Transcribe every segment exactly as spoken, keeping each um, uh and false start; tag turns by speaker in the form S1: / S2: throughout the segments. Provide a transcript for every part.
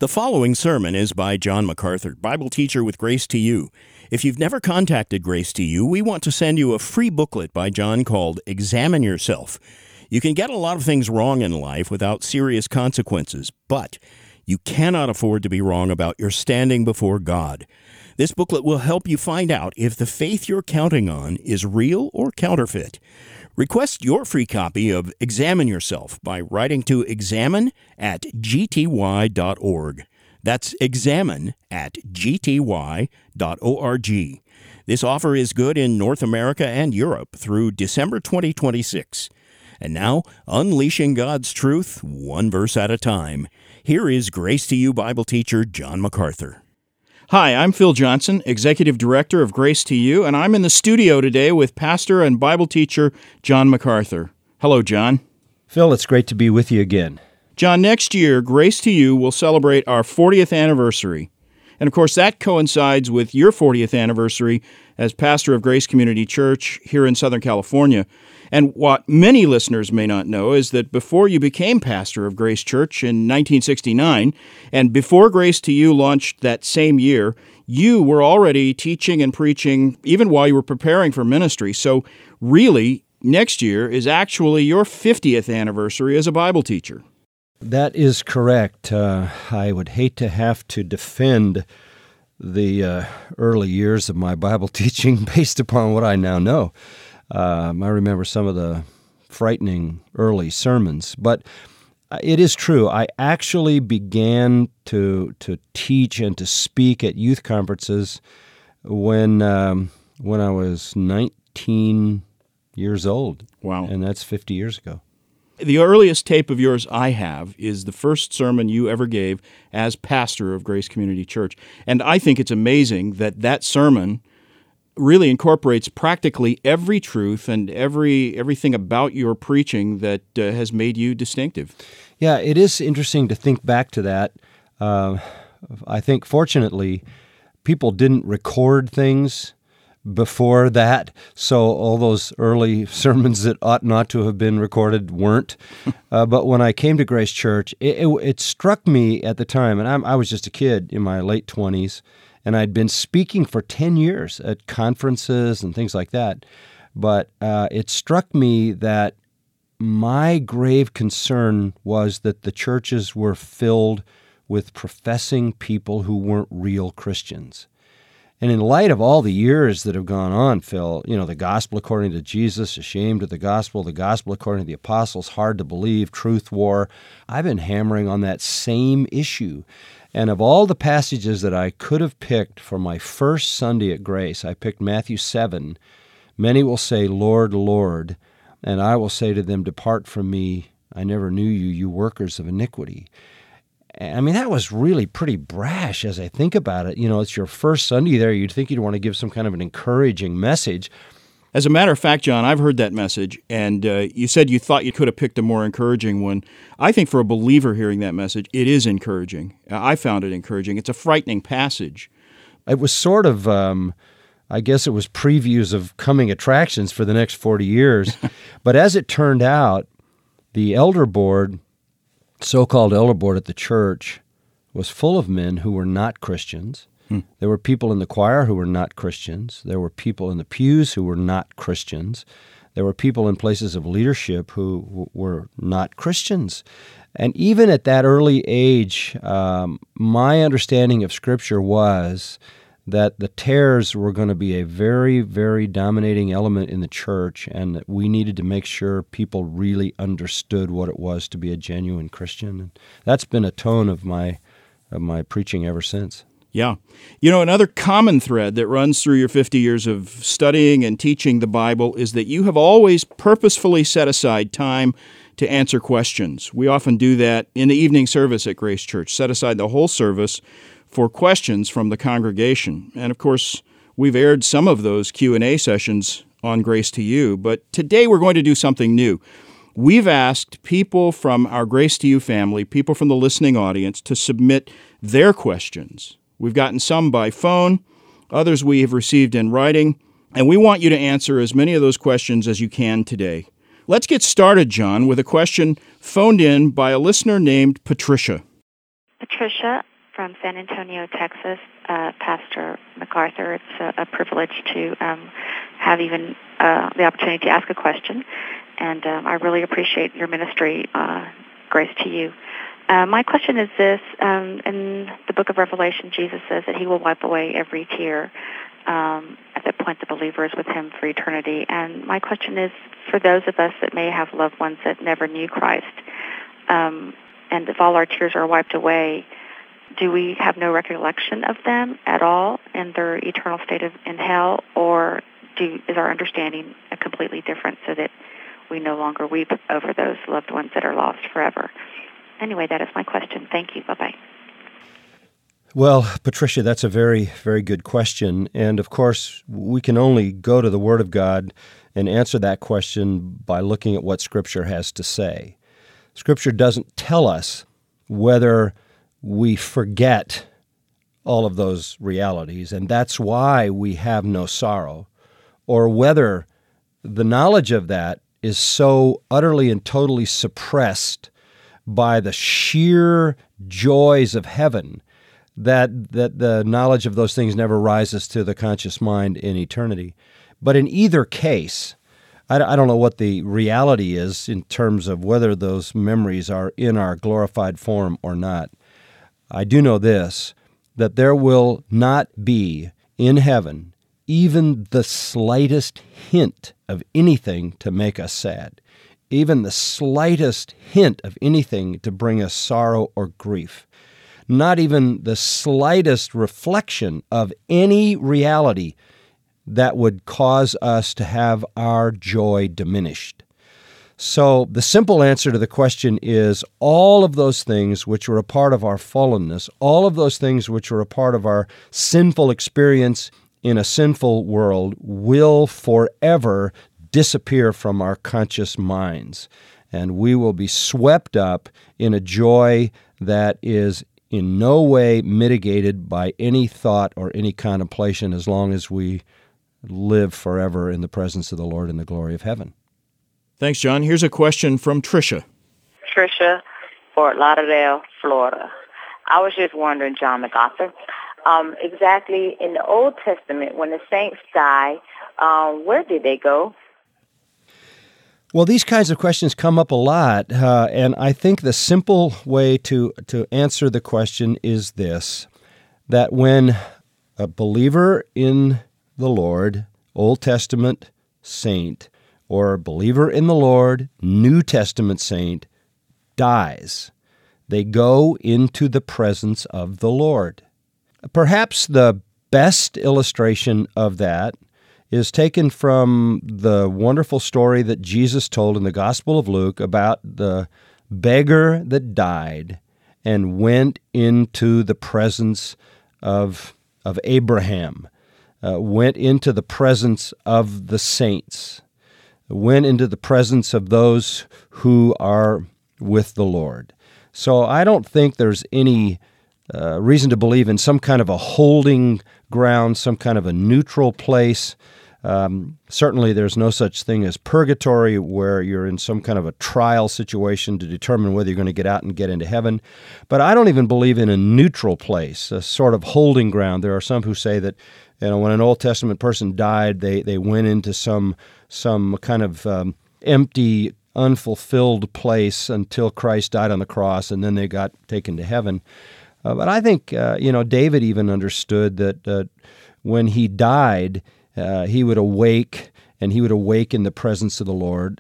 S1: The following sermon is by John MacArthur, Bible teacher with Grace to You. If you've never contacted Grace to You, we want to send you a free booklet by John called Examine Yourself. You can get a lot of things wrong in life without serious consequences, but you cannot afford to be wrong about your standing before God. This booklet will help you find out if the faith you're counting on is real or counterfeit. Request your free copy of Examine Yourself by writing to examine at g t y dot org. That's examine at g t y dot org. This offer is good in North America and Europe through December twenty twenty-six. And now, unleashing God's truth, one verse at a time. Here is Grace to You Bible teacher John MacArthur.
S2: Hi, I'm Phil Johnson, Executive Director of Grace to You, and I'm in the studio today with Pastor and Bible teacher John MacArthur. Hello, John.
S3: Phil, it's great to be with you again.
S2: John, next year, Grace to You will celebrate our fortieth anniversary. And of course, that coincides with your fortieth anniversary as pastor of Grace Community Church here in Southern California. And what many listeners may not know is that before you became pastor of Grace Church in nineteen sixty-nine, and before Grace to You launched that same year, you were already teaching and preaching even while you were preparing for ministry. So really, next year is actually your fiftieth anniversary as a Bible teacher.
S3: That is correct. Uh, I would hate to have to defend the uh, early years of my Bible teaching based upon what I now know. Um, I remember some of the frightening early sermons, but it is true. I actually began to to teach and to speak at youth conferences when um, when I was nineteen years old.
S2: Wow.
S3: And that's fifty years ago.
S2: The earliest tape of yours I have is the first sermon you ever gave as pastor of Grace Community Church. And I think it's amazing that that sermon really incorporates practically every truth and every everything about your preaching that uh, has made you distinctive.
S3: Yeah, it is interesting to think back to that. Uh, I think, fortunately, people didn't record things before that, so all those early sermons that ought not to have been recorded weren't. uh, but when I came to Grace Church, it, it, it struck me at the time, and I'm, I was just a kid in my late twenties, and I'd been speaking for ten years at conferences and things like that. But uh, it struck me that my grave concern was that the churches were filled with professing people who weren't real Christians. And in light of all the years that have gone on, Phil, you know, the gospel according to Jesus, ashamed of the gospel, the gospel according to the apostles, hard to believe, truth war, I've been hammering on that same issue. And of all the passages that I could have picked for my first Sunday at Grace, I picked Matthew seven. Many will say, Lord, Lord, and I will say to them, depart from me, I never knew you, you workers of iniquity. I mean, that was really pretty brash as I think about it. You know, it's your first Sunday there. You'd think you'd want to give some kind of an encouraging message.
S2: As a matter of fact, John, I've heard that message, and uh, you said you thought you could have picked a more encouraging one. I think for a believer hearing that message, it is encouraging. I found it encouraging. It's a frightening passage.
S3: It was sort of, um, I guess it was previews of coming attractions for the next forty years. But as it turned out, the elder board, so-called elder board at the church, was full of men who were not Christians. Hmm. There were people in the choir who were not Christians. There were people in the pews who were not Christians. There were people in places of leadership who w- were not Christians. And even at that early age, um, my understanding of Scripture was that the tares were going to be a very, very dominating element in the church, and that we needed to make sure people really understood what it was to be a genuine Christian. And that's been a tone of my of my preaching ever since.
S2: Yeah. You know, another common thread that runs through your fifty years of studying and teaching the Bible is that you have always purposefully set aside time to answer questions. We often do that in the evening service at Grace Church, set aside the whole service for questions from the congregation. And of course, we've aired some of those Q and A sessions on Grace to You, but today we're going to do something new. We've asked people from our Grace to You family, people from the listening audience, to submit their questions. We've gotten some by phone, others we have received in writing, and we want you to answer as many of those questions as you can today. Let's get started, John, with a question phoned in by a listener named Patricia.
S4: Patricia, from San Antonio, Texas, uh, Pastor MacArthur. It's a, a privilege to um, have even uh, the opportunity to ask a question, and um, I really appreciate your ministry. Uh, grace to you. Uh, my question is this. Um, in the book of Revelation, Jesus says that he will wipe away every tear. Um, at that point, the believer is with him for eternity. And my question is, for those of us that may have loved ones that never knew Christ, um, and if all our tears are wiped away, do we have no recollection of them at all in their eternal state of in hell, or do, is our understanding completely different so that we no longer weep over those loved ones that are lost forever? Anyway, that is my question. Thank you. Bye-bye.
S3: Well, Patricia, that's a very, very good question. And of course, we can only go to the Word of God and answer that question by looking at what Scripture has to say. Scripture doesn't tell us whether we forget all of those realities, and that's why we have no sorrow, or whether the knowledge of that is so utterly and totally suppressed by the sheer joys of heaven that that the knowledge of those things never rises to the conscious mind in eternity. But in either case, I, I don't know what the reality is in terms of whether those memories are in our glorified form or not. I do know this, that there will not be in heaven even the slightest hint of anything to make us sad, even the slightest hint of anything to bring us sorrow or grief, not even the slightest reflection of any reality that would cause us to have our joy diminished. So the simple answer to the question is all of those things which were a part of our fallenness, all of those things which were a part of our sinful experience in a sinful world will forever disappear from our conscious minds, and we will be swept up in a joy that is in no way mitigated by any thought or any contemplation as long as we live forever in the presence of the Lord in the glory of heaven.
S2: Thanks, John. Here's a question from Tricia.
S5: Tricia, Fort Lauderdale, Florida. I was just wondering, John MacArthur, um, exactly in the Old Testament, when the saints die, um, where did they go?
S3: Well, these kinds of questions come up a lot, uh, and I think the simple way to, to answer the question is this, that when a believer in the Lord, Old Testament saint, or a believer in the Lord, New Testament saint, dies, they go into the presence of the Lord. Perhaps the best illustration of that is taken from the wonderful story that Jesus told in the Gospel of Luke about the beggar that died and went into the presence of, of Abraham, uh, went into the presence of the saints, went into the presence of those who are with the Lord. So I don't think there's any uh, reason to believe in some kind of a holding ground, some kind of a neutral place. Um, certainly there's no such thing as purgatory where you're in some kind of a trial situation to determine whether you're going to get out and get into heaven. But I don't even believe in a neutral place, a sort of holding ground. There are some who say that, you know, when an Old Testament person died, they, they went into some some kind of um, empty, unfulfilled place until Christ died on the cross, and then they got taken to heaven. Uh, but I think, uh, you know, David even understood that uh, when he died, Uh, he would awake, and he would awake in the presence of the Lord.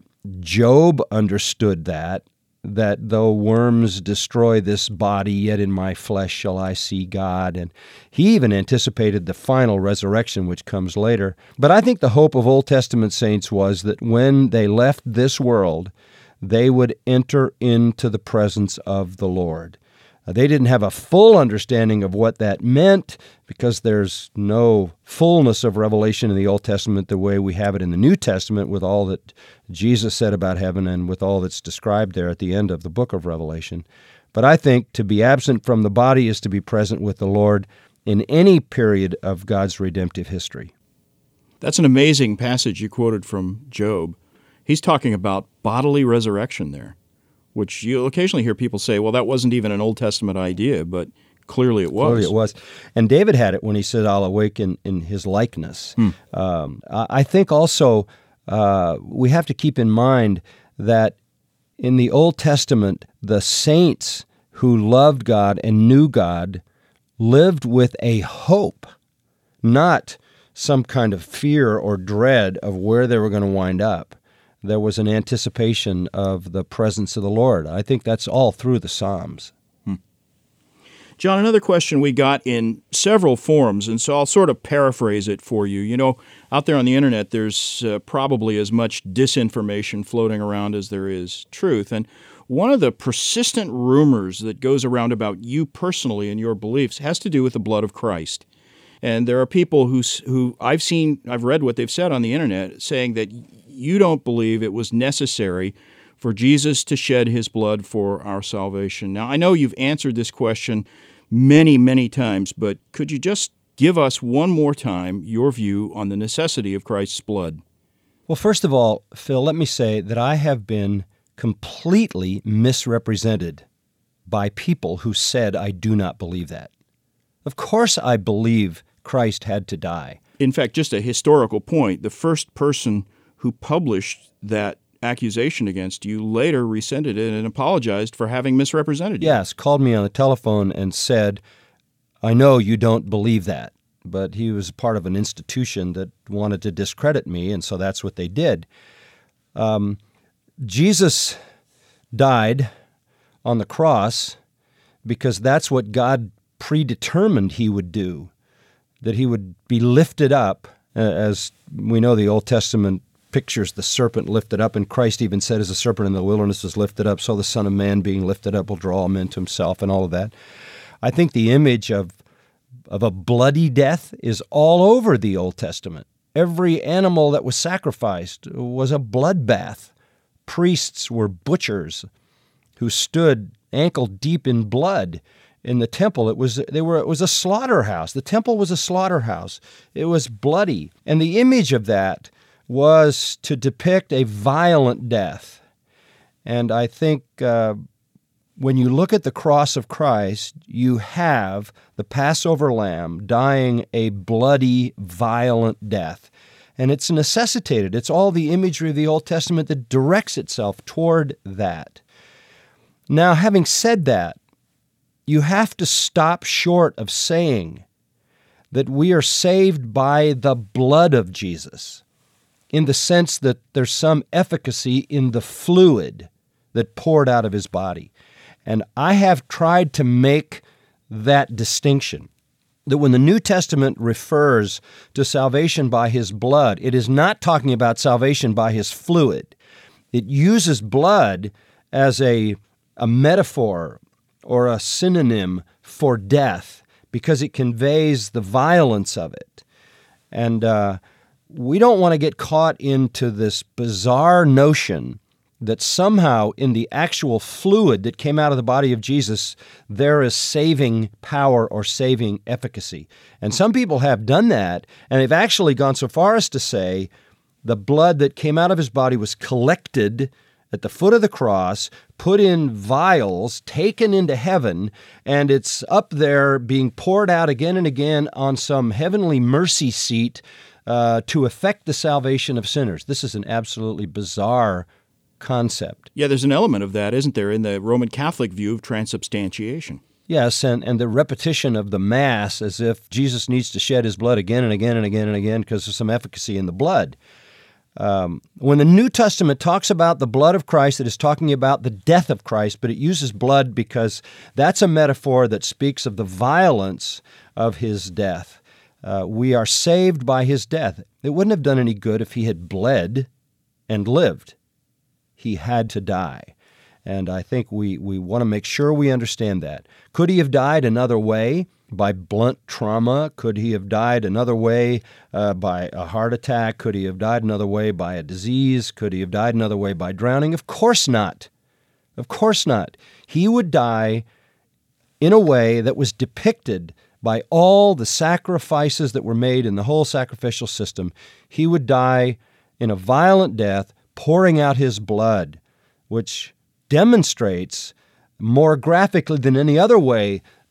S3: Job understood that, that though worms destroy this body, yet in my flesh shall I see God. And he even anticipated the final resurrection, which comes later. But I think the hope of Old Testament saints was that when they left this world, they would enter into the presence of the Lord. They didn't have a full understanding of what that meant because there's no fullness of revelation in the Old Testament the way we have it in the New Testament with all that Jesus said about heaven and with all that's described there at the end of the book of Revelation. But I think to be absent from the body is to be present with the Lord in any period of God's redemptive history.
S2: That's an amazing passage you quoted from Job. He's talking about bodily resurrection there, which you'll occasionally hear people say, well, that wasn't even an Old Testament idea, but clearly it was.
S3: Clearly it was. And David had it when he said, I'll awake in, in his likeness. Hmm. Um, I think also uh, we have to keep in mind that in the Old Testament, the saints who loved God and knew God lived with a hope, not some kind of fear or dread of where they were going to wind up. There was an anticipation of the presence of the Lord. I think that's all through the Psalms.
S2: Hmm. John, another question we got in several forums, and so I'll sort of paraphrase it for you. You know, out there on the internet, there's uh, probably as much disinformation floating around as there is truth. And one of the persistent rumors that goes around about you personally and your beliefs has to do with the blood of Christ. And there are people who, who I've seen, I've read what they've said on the internet, saying that you don't believe it was necessary for Jesus to shed his blood for our salvation. Now, I know you've answered this question many, many times, but could you just give us one more time your view on the necessity of Christ's blood?
S3: Well, first of all, Phil, let me say that I have been completely misrepresented by people who said I do not believe that. Of course I believe Christ had to die.
S2: In fact, just a historical point, the first person who published that accusation against you later resented it and apologized for having misrepresented you.
S3: Yes, called me on the telephone and said, I know you don't believe that, but he was part of an institution that wanted to discredit me, and so that's what they did. Um, Jesus died on the cross because that's what God predetermined he would do, that he would be lifted up, uh, as we know the Old Testament pictures the serpent lifted up, and Christ even said, as the serpent in the wilderness was lifted up, so the Son of Man being lifted up will draw all men to himself, and all of that. I think the image of of a bloody death is all over the Old Testament. Every animal that was sacrificed was a bloodbath. Priests were butchers who stood ankle deep in blood. In the temple, it was they were it was a slaughterhouse. The temple was a slaughterhouse. It was bloody. And the image of that was to depict a violent death. And I think uh, when you look at the cross of Christ, you have the Passover lamb dying a bloody, violent death. And it's necessitated. It's all the imagery of the Old Testament that directs itself toward that. Now, having said that, you have to stop short of saying that we are saved by the blood of Jesus, in the sense that there's some efficacy in the fluid that poured out of his body. And I have tried to make that distinction, that when the New Testament refers to salvation by his blood, it is not talking about salvation by his fluid. It uses blood as a, a metaphor or a synonym for death because it conveys the violence of it. And uh, we don't want to get caught into this bizarre notion that somehow in the actual fluid that came out of the body of Jesus, there is saving power or saving efficacy. And some people have done that, and they've actually gone so far as to say the blood that came out of his body was collected at the foot of the cross, put in vials, taken into heaven, and it's up there being poured out again and again on some heavenly mercy seat uh, to effect the salvation of sinners. This is an absolutely bizarre concept.
S2: Yeah, there's an element of that, isn't there, in the Roman Catholic view of transubstantiation?
S3: Yes, and, and the repetition of the Mass as if Jesus needs to shed his blood again and again and again and again because there's some efficacy in the blood. Um, when the New Testament talks about the blood of Christ, it is talking about the death of Christ, but it uses blood because that's a metaphor that speaks of the violence of his death. Uh, we are saved by his death. It wouldn't have done any good if he had bled and lived. He had to die. And I think we, we want to make sure we understand that. Could he have died another way, by blunt trauma? Could he have died another way uh, by a heart attack? Could he have died another way by a disease? Could he have died another way by drowning? Of course not. Of course not. He would die in a way that was depicted by all the sacrifices that were made in the whole sacrificial system. He would die in a violent death, pouring out his blood, which demonstrates more graphically than any other way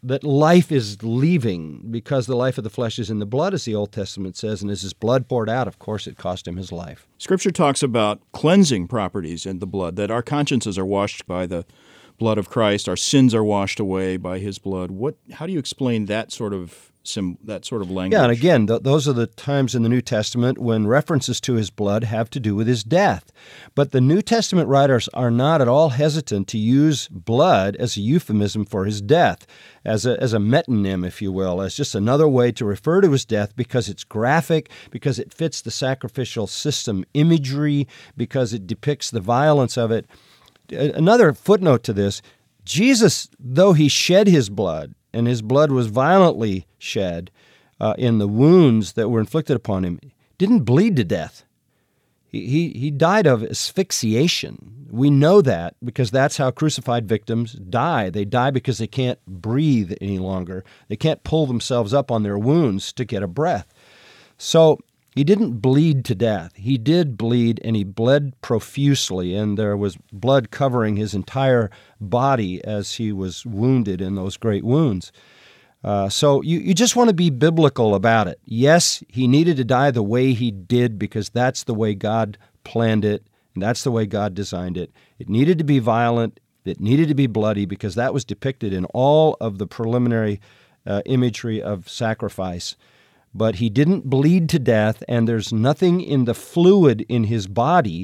S3: that life is leaving because the life of the flesh is in the blood, as the Old Testament says, and as his blood poured out, of course, it cost him his life.
S2: Scripture talks about cleansing properties in the blood, that our consciences are washed by the blood of Christ, our sins are washed away by his blood. What? How do you explain that sort of sim, that sort of language?
S3: Yeah, and again, th- those are the times in the New Testament when references to his blood have to do with his death. But the New Testament writers are not at all hesitant to use blood as a euphemism for his death, as a, as a metonym, if you will, as just another way to refer to his death because it's graphic, because it fits the sacrificial system imagery, because it depicts the violence of it. Another footnote to this, Jesus, though he shed his blood, and his blood was violently shed uh, in the wounds that were inflicted upon him, didn't bleed to death. He, he, he died of asphyxiation. We know that because that's how crucified victims die. They die because they can't breathe any longer. They can't pull themselves up on their wounds to get a breath. So he didn't bleed to death. He did bleed, and he bled profusely, and there was blood covering his entire body as he was wounded in those great wounds. Uh, so you, you just want to be biblical about it. Yes, he needed to die the way he did because that's the way God planned it, and that's the way God designed it. It needed to be violent. It needed to be bloody because that was depicted in all of the preliminary uh, imagery of sacrifice. But he didn't bleed to death, and there's nothing in the fluid in his body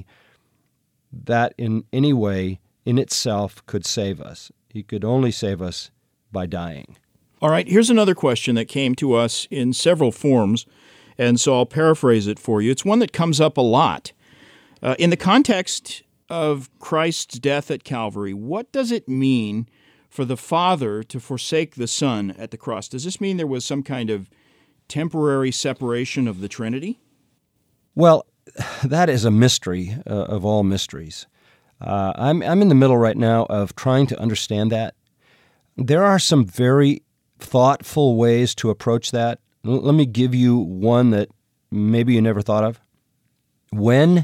S3: that in any way in itself could save us. He could only save us by dying.
S2: All right, here's another question that came to us in several forms, and so I'll paraphrase it for you. It's one that comes up a lot. Uh, in the context of Christ's death at Calvary, what does it mean for the Father to forsake the Son at the cross? Does this mean there was some kind of temporary separation of the Trinity?
S3: Well, that is a mystery uh, of all mysteries. Uh, I'm, I'm in the middle right now of trying to understand that. There are some very thoughtful ways to approach that. L- let me give you one that maybe you never thought of. When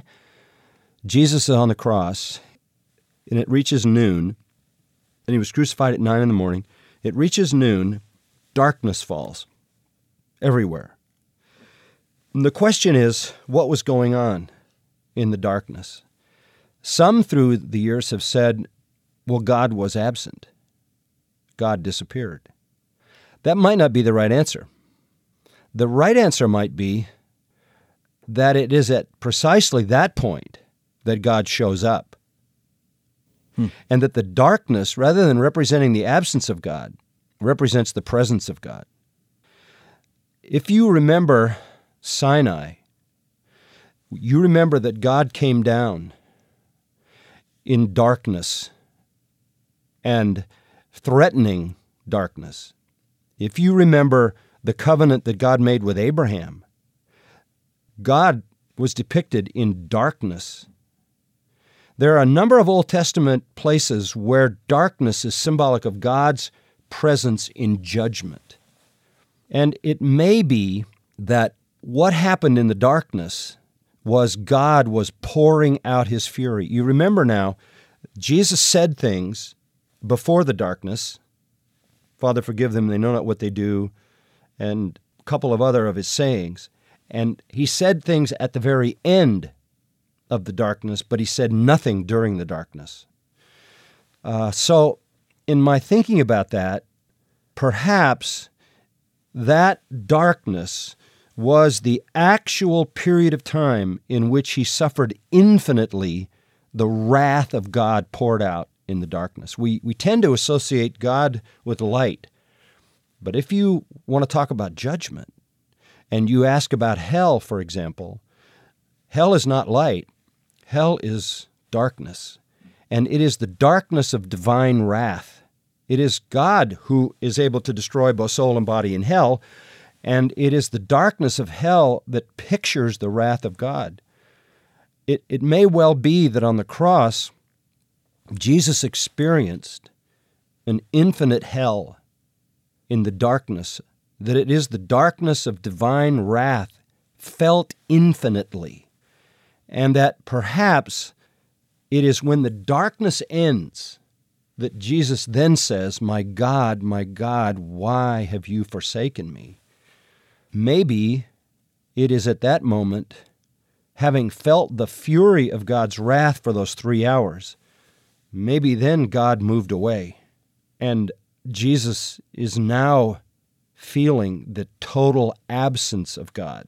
S3: Jesus is on the cross, and it reaches noon, and he was crucified at nine in the morning, it reaches noon, darkness falls everywhere. And the question is, what was going on in the darkness? Some through the years have said, well, God was absent. God disappeared. That might not be the right answer. The right answer might be that it is at precisely that point that God shows up. Hmm. And that the darkness, rather than representing the absence of God, represents the presence of God. If you remember Sinai, you remember that God came down in darkness and threatening darkness. If you remember the covenant that God made with Abraham, God was depicted in darkness. There are a number of Old Testament places where darkness is symbolic of God's presence in judgment. And it may be that what happened in the darkness was God was pouring out his fury. You remember now, Jesus said things before the darkness, Father, forgive them, they know not what they do, and a couple of other of his sayings. And he said things at the very end of the darkness, but he said nothing during the darkness. Uh, so in my thinking about that, perhaps that darkness was the actual period of time in which he suffered infinitely the wrath of God poured out in the darkness. We we tend to associate God with light. But if you want to talk about judgment, and you ask about hell, for example, hell is not light. Hell is darkness. And it is the darkness of divine wrath. It is God who is able to destroy both soul and body in hell, and it is the darkness of hell that pictures the wrath of God. It, it may well be that on the cross, Jesus experienced an infinite hell in the darkness, that it is the darkness of divine wrath felt infinitely, and that perhaps it is when the darkness ends that Jesus then says, "My God, my God, why have you forsaken me?" Maybe it is at that moment, having felt the fury of God's wrath for those three hours, maybe then God moved away, and Jesus is now feeling the total absence of God.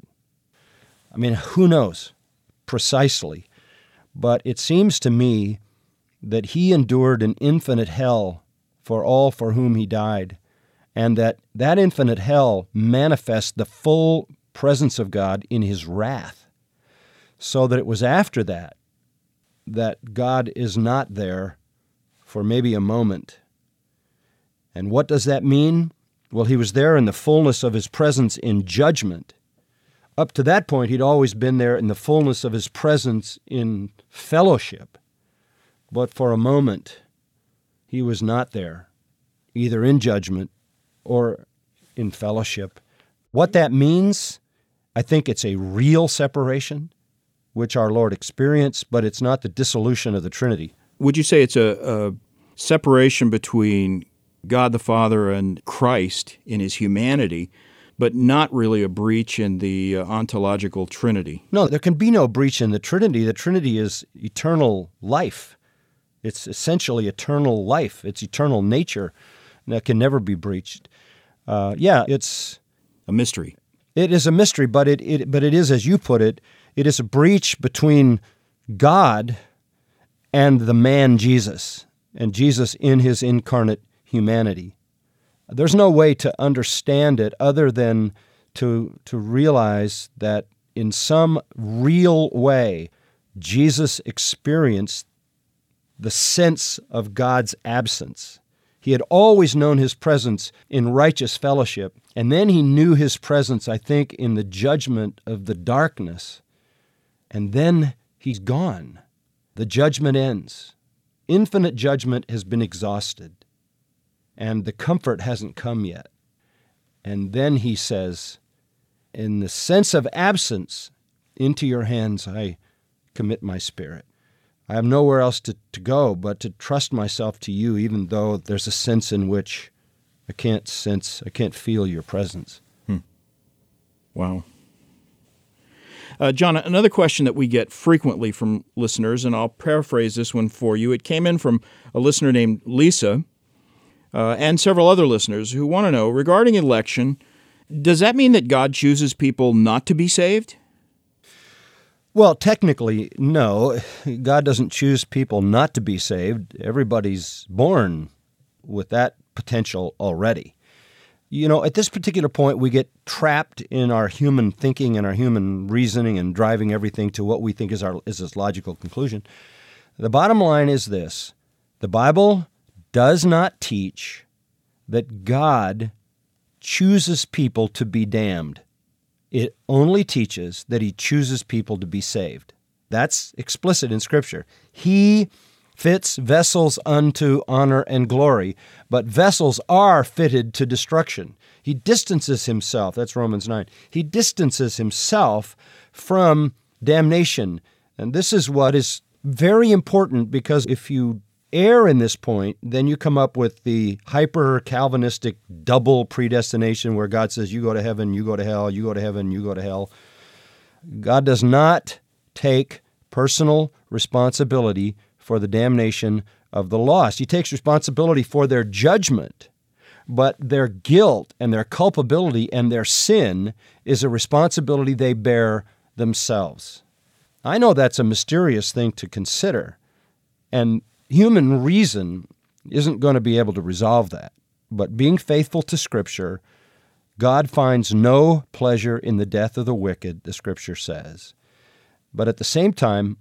S3: I mean, who knows precisely, but it seems to me that he endured an infinite hell for all for whom he died, and that that infinite hell manifests the full presence of God in his wrath, so that it was after that that God is not there for maybe a moment. And what does that mean? Well, he was there in the fullness of his presence in judgment. Up to that point, he'd always been there in the fullness of his presence in fellowship. But for a moment, he was not there, either in judgment or in fellowship. What that means, I think it's a real separation, which our Lord experienced, but it's not the dissolution of the Trinity.
S2: Would you say it's a, a separation between God the Father and Christ in his humanity, but not really a breach in the uh, ontological Trinity?
S3: No, there can be no breach in the Trinity. The Trinity is eternal life. It's essentially eternal life. It's eternal nature that can never be breached. Uh, yeah, it's
S2: a mystery.
S3: It is a mystery, but it, it but it is, as you put it, it is a breach between God and the man Jesus, and Jesus in his incarnate humanity. There's no way to understand it other than to to realize that in some real way, Jesus experienced the sense of God's absence. He had always known his presence in righteous fellowship, and then he knew his presence, I think, in the judgment of the darkness, and then he's gone. The judgment ends. Infinite judgment has been exhausted, and the comfort hasn't come yet. And then he says, in the sense of absence, into your hands I commit my spirit. I have nowhere else to, to go but to trust myself to you, even though there's a sense in which I can't sense, I can't feel your presence.
S2: Hmm. Wow. Uh, John, another question that we get frequently from listeners, and I'll paraphrase this one for you. It came in from a listener named Lisa uh, and several other listeners who want to know, regarding election, does that mean that God chooses people not to be saved?
S3: Well, technically, no. God doesn't choose people not to be saved. Everybody's born with that potential already. You know, at this particular point, we get trapped in our human thinking and our human reasoning and driving everything to what we think is our is its logical conclusion. The bottom line is this: the Bible does not teach that God chooses people to be damned. It only teaches that he chooses people to be saved. That's explicit in Scripture. He fits vessels unto honor and glory, but vessels are fitted to destruction. He distances himself, that's Romans nine, he distances himself from damnation. And this is what is very important, because if you err in this point, then you come up with the hyper-Calvinistic double predestination where God says, you go to heaven, you go to hell, you go to heaven, you go to hell. God does not take personal responsibility for the damnation of the lost. He takes responsibility for their judgment, but their guilt and their culpability and their sin is a responsibility they bear themselves. I know that's a mysterious thing to consider, and human reason isn't going to be able to resolve that. But being faithful to Scripture, God finds no pleasure in the death of the wicked, the Scripture says. But at the same time,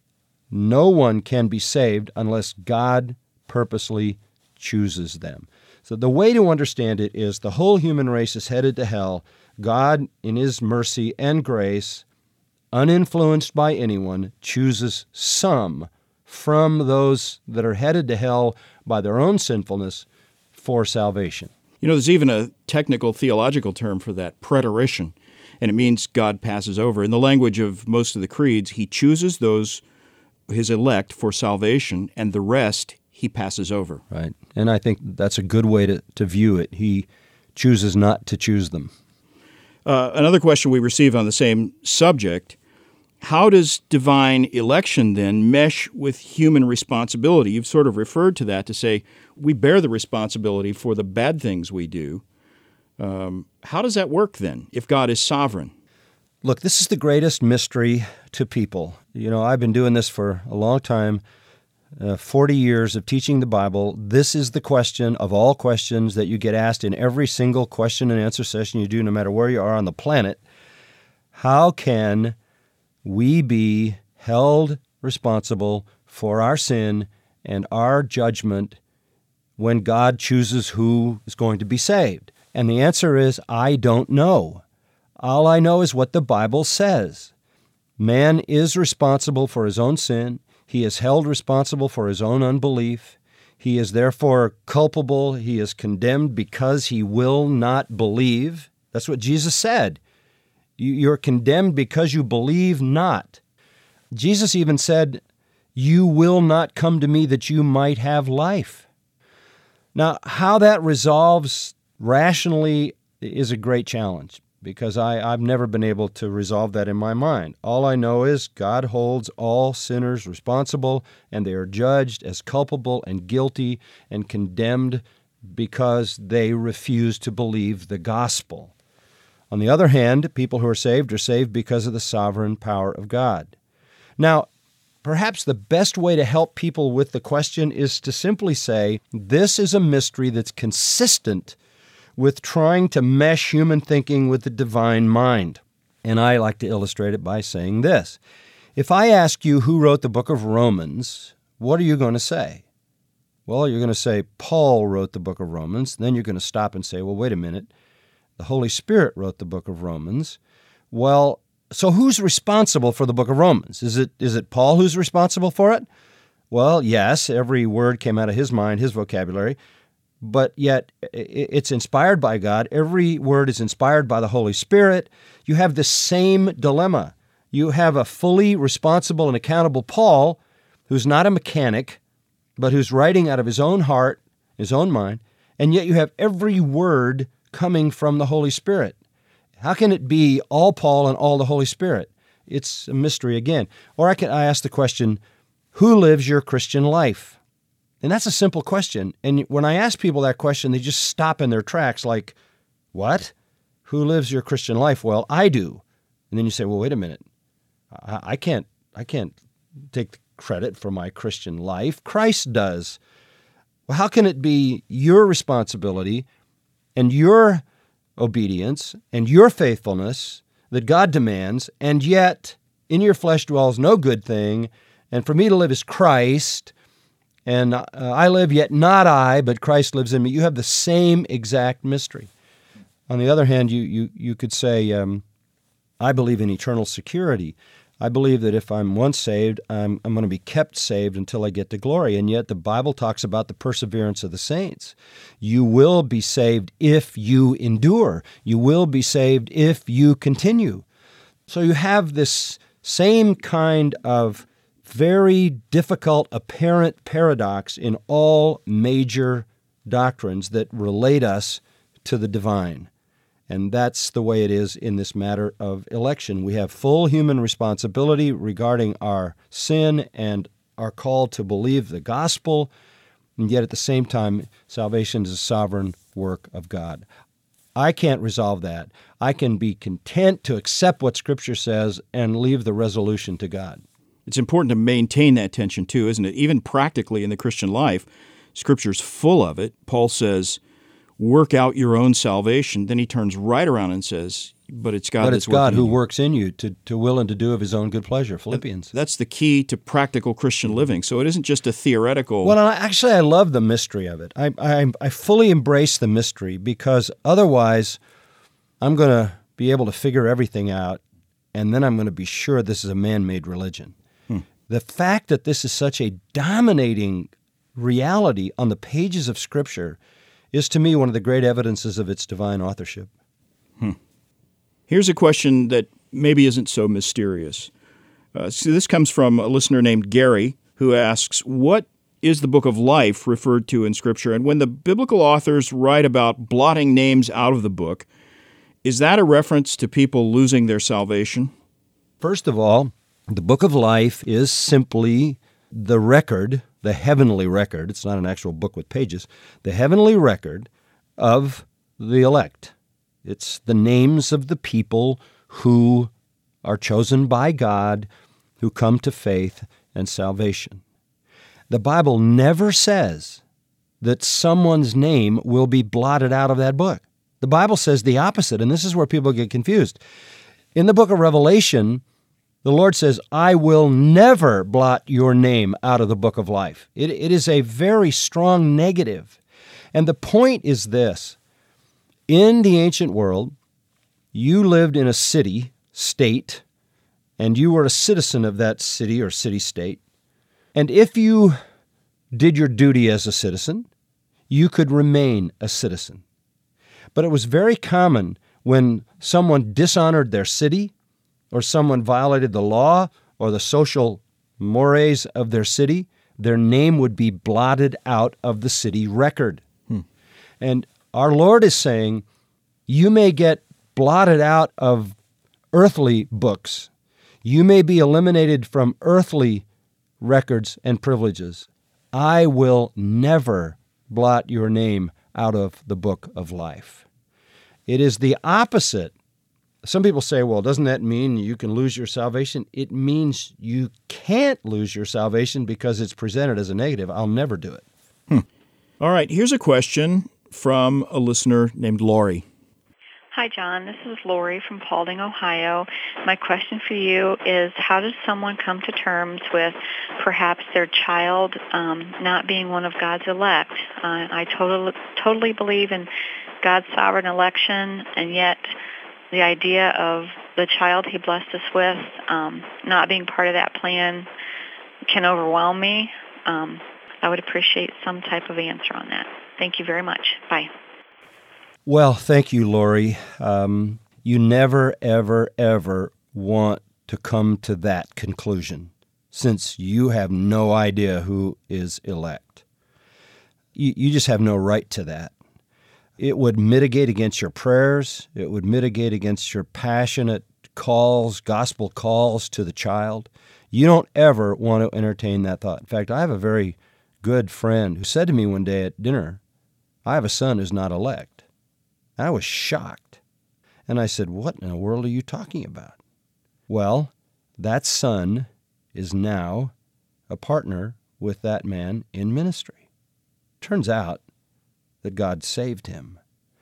S3: no one can be saved unless God purposely chooses them. So the way to understand it is the whole human race is headed to hell. God, in his mercy and grace, uninfluenced by anyone, chooses some from those that are headed to hell by their own sinfulness for salvation.
S2: You know, there's even a technical theological term for that, preterition, and it means God passes over. In the language of most of the creeds, he chooses those, his elect, for salvation, and the rest he passes over.
S3: Right. And I think that's a good way to, to view it. He chooses not to choose them.
S2: Uh, another question we received on the same subject, how does divine election then mesh with human responsibility? You've sort of referred to that to say we bear the responsibility for the bad things we do. Um, how does that work then, if God is sovereign?
S3: Look, this is the greatest mystery to people. You know, I've been doing this for a long time, uh, forty years of teaching the Bible. This is the question of all questions that you get asked in every single question and answer session you do, no matter where you are on the planet. How can we be held responsible for our sin and our judgment when God chooses who is going to be saved? And the answer is, I don't know. All I know is what the Bible says. Man is responsible for his own sin. He is held responsible for his own unbelief. He is therefore culpable. He is condemned because he will not believe. That's what Jesus said. You're condemned because you believe not. Jesus even said, you will not come to me that you might have life. Now, how that resolves rationally is a great challenge, because I, I've never been able to resolve that in my mind. All I know is God holds all sinners responsible, and they are judged as culpable and guilty and condemned because they refuse to believe the gospel. On the other hand, people who are saved are saved because of the sovereign power of God. Now, perhaps the best way to help people with the question is to simply say, this is a mystery that's consistent with trying to mesh human thinking with the divine mind. And I like to illustrate it by saying this. If I ask you who wrote the book of Romans, what are you going to say? Well, you're going to say, Paul wrote the book of Romans. Then you're going to stop and say, well, wait a minute. The Holy Spirit wrote the book of Romans. Well, so who's responsible for the book of Romans? Is it is it Paul who's responsible for it? Well, yes, every word came out of his mind, his vocabulary. But yet it's inspired by God. Every word is inspired by the Holy Spirit. You have the same dilemma. You have a fully responsible and accountable Paul, who's not a mechanic, but who's writing out of his own heart, his own mind, and yet you have every word coming from the Holy Spirit. How can it be all Paul and all the Holy Spirit? It's a mystery again. Or I can I ask the question, who lives your Christian life? And that's a simple question. And when I ask people that question, they just stop in their tracks like, what? Who lives your Christian life? Well, I do. And then you say, well, wait a minute. I, I can't I can't take credit for my Christian life. Christ does. Well, how can it be your responsibility and your obedience and your faithfulness that God demands, and yet in your flesh dwells no good thing, and for me to live is Christ, and uh, I live, yet not I, but Christ lives in me? You have the same exact mystery. On the other hand, you you you could say, um, I believe in eternal security. I believe that if I'm once saved, I'm, I'm going to be kept saved until I get to glory. And yet the Bible talks about the perseverance of the saints. You will be saved if you endure. You will be saved if you continue. So you have this same kind of very difficult apparent paradox in all major doctrines that relate us to the divine. And that's the way it is in this matter of election. We have full human responsibility regarding our sin and are called to believe the gospel, and yet at the same time, salvation is a sovereign work of God. I can't resolve that. I can be content to accept what Scripture says and leave the resolution to God.
S2: It's important to maintain that tension too, isn't it? Even practically in the Christian life, Scripture's full of it. Paul says, work out your own salvation. Then he turns right around and says, but it's God
S3: but
S2: that's
S3: it's God
S2: working
S3: who
S2: in you.
S3: works in you to, to will and to do of his own good pleasure, Philippians.
S2: That's the key to practical Christian living. So it isn't just a theoretical...
S3: Well, I, actually, I love the mystery of it. I, I, I fully embrace the mystery, because otherwise I'm going to be able to figure everything out, and then I'm going to be sure this is a man-made religion. Hmm. The fact that this is such a dominating reality on the pages of Scripture is to me one of the great evidences of its divine authorship.
S2: Hmm. Here's a question that maybe isn't so mysterious. Uh, so this comes from a listener named Gary, who asks, what is the book of life referred to in Scripture? And when the biblical authors write about blotting names out of the book, is that a reference to people losing their salvation?
S3: First of all, the book of life is simply the record, the heavenly record. It's not an actual book with pages. The heavenly record of the elect. It's the names of the people who are chosen by God, who come to faith and salvation. The Bible never says that someone's name will be blotted out of that book. The Bible says the opposite, and this is where people get confused. In the book of Revelation, the Lord says, I will never blot your name out of the book of life. It, it is a very strong negative. And the point is this. In the ancient world, you lived in a city, state, and you were a citizen of that city or city-state. And if you did your duty as a citizen, you could remain a citizen. But it was very common when someone dishonored their city or someone violated the law or the social mores of their city, their name would be blotted out of the city record. Hmm. And our Lord is saying, you may get blotted out of earthly books. You may be eliminated from earthly records and privileges. I will never blot your name out of the book of life. It is the opposite. Some people say, well, doesn't that mean you can lose your salvation? It means you can't lose your salvation because it's presented as a negative. I'll never do it.
S2: Hmm. All right, here's a question from a listener named Lori.
S6: Hi, John. This is Lori from Paulding, Ohio. My question for you is, how does someone come to terms with perhaps their child um, not being one of God's elect? Uh, I totally, totally believe in God's sovereign election, and yet the idea of the child he blessed us with um, not being part of that plan can overwhelm me. Um, I would appreciate some type of answer on that. Thank you very much. Bye.
S3: Well, thank you, Lori. Um, you never, ever, ever want to come to that conclusion, since you have no idea who is elect. You, you just have no right to that. It would mitigate against your prayers. It would mitigate against your passionate calls, gospel calls to the child. You don't ever want to entertain that thought. In fact, I have a very good friend who said to me one day at dinner, I have a son who's not elect. I was shocked. And I said, what in the world are you talking about? Well, that son is now a partner with that man in ministry. Turns out that God saved him.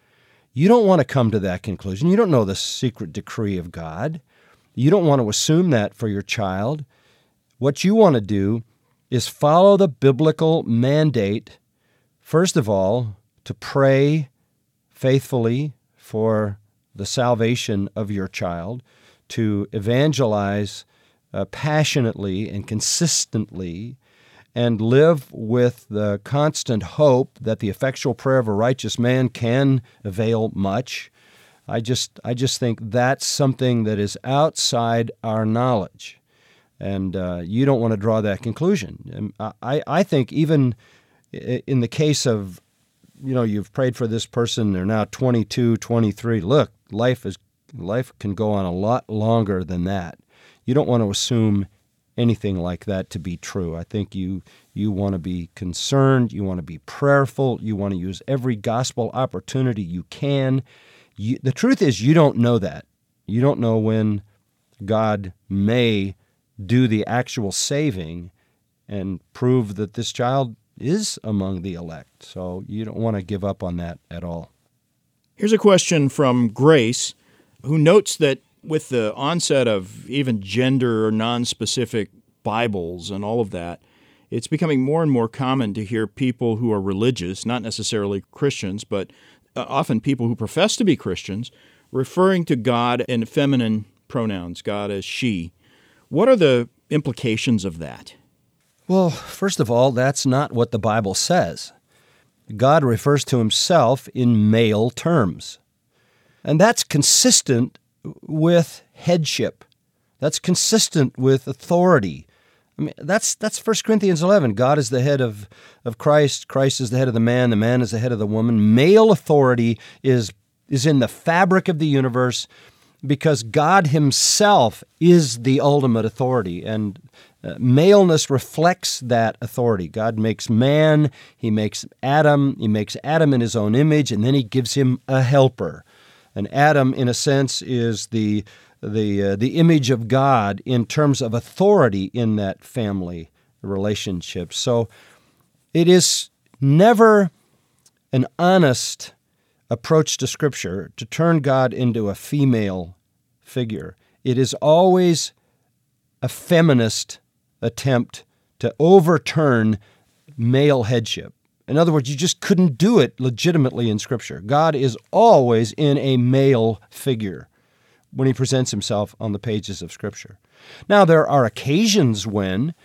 S3: You don't want to come to that conclusion. You don't know the secret decree of God. You don't want to assume that for your child. What you want to do is follow the biblical mandate, first of all, to pray faithfully for the salvation of your child, to evangelize uh, passionately and consistently, and live with the constant hope that the effectual prayer of a righteous man can avail much. I just, I just think that's something that is outside our knowledge, and uh, you don't want to draw that conclusion. And I, I think even in the case of, you know, you've prayed for this person, they're now twenty-two, twenty-three. Look, life is life can go on a lot longer than that. You don't want to assume anything like that to be true. I think you you want to be concerned, you want to be prayerful, you want to use every gospel opportunity you can. You, the truth is, you don't know that. You don't know when God may do the actual saving and prove that this child is among the elect. So you don't want to give up on that at all.
S2: Here's a question from Grace, who notes that with the onset of even gender or non-specific Bibles and all of that, it's becoming more and more common to hear people who are religious, not necessarily Christians, but uh, often people who profess to be Christians, referring to God in feminine pronouns, God as she. What are the implications of that?
S3: Well, first of all, that's not what the Bible says. God refers to himself in male terms. And that's consistent with headship. That's consistent with authority. I mean, that's that's First Corinthians eleven. God is the head of, of Christ. Christ is the head of the man. The man is the head of the woman. Male authority is is in the fabric of the universe because God himself is the ultimate authority, and uh, maleness reflects that authority. God makes man, he makes Adam, he makes Adam in his own image, and then he gives him a helper. And Adam, in a sense, is the the uh, the image of God in terms of authority in that family relationship. So it is never an honest approach to Scripture to turn God into a female figure. It is always a feminist attempt to overturn male headship. In other words, you just couldn't do it legitimately in Scripture. God is always in a male figure when he presents himself on the pages of Scripture. Now, there are occasions when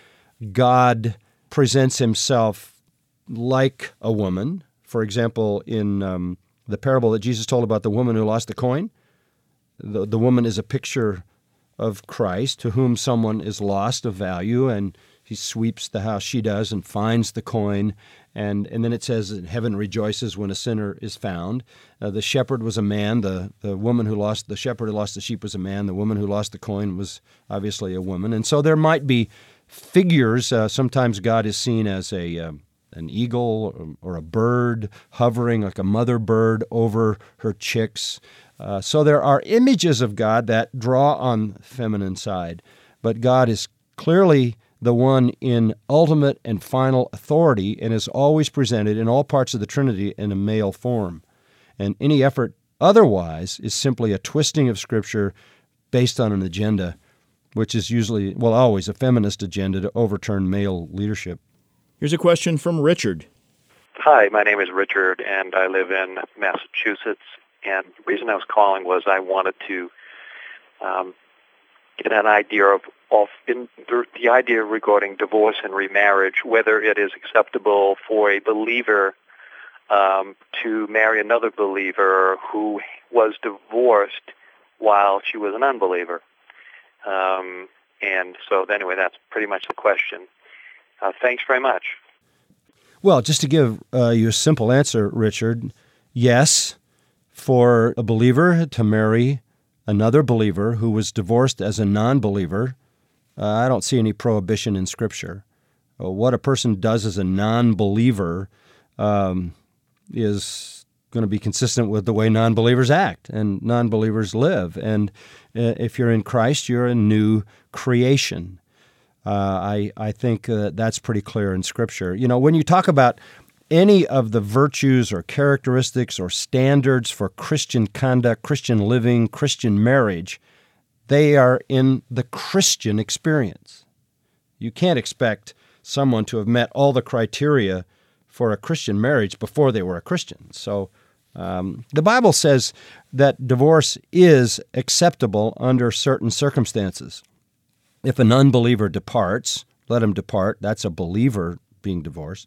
S3: God presents himself like a woman. For example, in um, the parable that Jesus told about the woman who lost the coin, the, the woman is a picture of Christ to whom someone is lost of value, and he sweeps the house, she does, and finds the coin. And, and then it says that heaven rejoices when a sinner is found. Uh, the shepherd was a man. The, the woman who lost, the shepherd who lost the sheep was a man. The woman who lost the coin was obviously a woman. And so there might be figures. Uh, sometimes God is seen as a uh, an eagle or, or a bird hovering like a mother bird over her chicks. Uh, so there are images of God that draw on the feminine side. But God is clearly the one in ultimate and final authority and is always presented in all parts of the Trinity in a male form. And any effort otherwise is simply a twisting of Scripture based on an agenda, which is usually, well, always a feminist agenda to overturn male leadership.
S2: Here's a question from Richard.
S7: Hi, my name is Richard, and I live in Massachusetts. And the reason I was calling was I wanted to um, get an idea of, of in the, the idea regarding divorce and remarriage, whether it is acceptable for a believer um, to marry another believer who was divorced while she was an unbeliever. Um, and so anyway, that's pretty much the question. Uh, thanks very much.
S3: Well, just to give uh, you a simple answer, Richard, yes, for a believer to marry another believer who was divorced as a non-believer, uh, I don't see any prohibition in Scripture. Uh, what a person does as a non-believer um, is going to be consistent with the way non-believers act and non-believers live. And uh, if you're in Christ, you're a new creation. Uh, I, I think uh, that's pretty clear in Scripture. You know, when you talk about any of the virtues or characteristics or standards for Christian conduct, Christian living, Christian marriage, they are in the Christian experience. You can't expect someone to have met all the criteria for a Christian marriage before they were a Christian. So um, the Bible says that divorce is acceptable under certain circumstances. If an unbeliever departs, let him depart. That's a believer being divorced.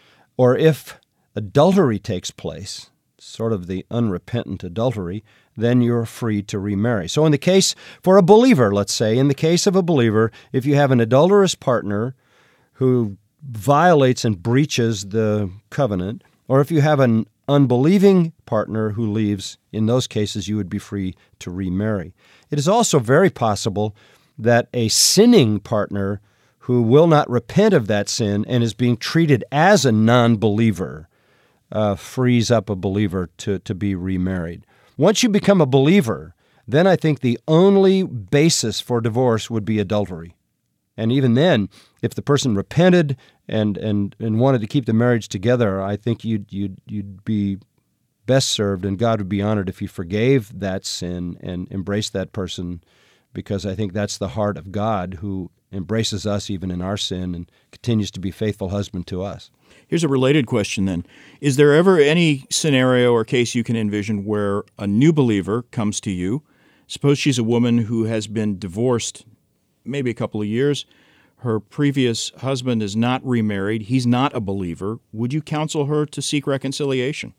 S3: Or if adultery takes place, sort of the unrepentant adultery, then you're free to remarry. So in the case for a believer, let's say, in the case of a believer, if you have an adulterous partner who violates and breaches the covenant, or if you have an unbelieving partner who leaves, in those cases you would be free to remarry. It is also very possible that a sinning partner who will not repent of that sin and is being treated as a non-believer uh, frees up a believer to, to be remarried. Once you become a believer, then I think the only basis for divorce would be adultery. And even then, if the person repented and and, and wanted to keep the marriage together, I think you'd, you'd, you'd be best served and God would be honored if you forgave that sin and embraced that person, because I think that's the heart of God, who embraces us even in our sin and continues to be faithful husband to us.
S2: Here's a related question then. Is there ever any scenario or case you can envision where a new believer comes to you? Suppose she's a woman who has been divorced maybe a couple of years. Her previous husband is not remarried. He's not a believer. Would you counsel her to seek reconciliation?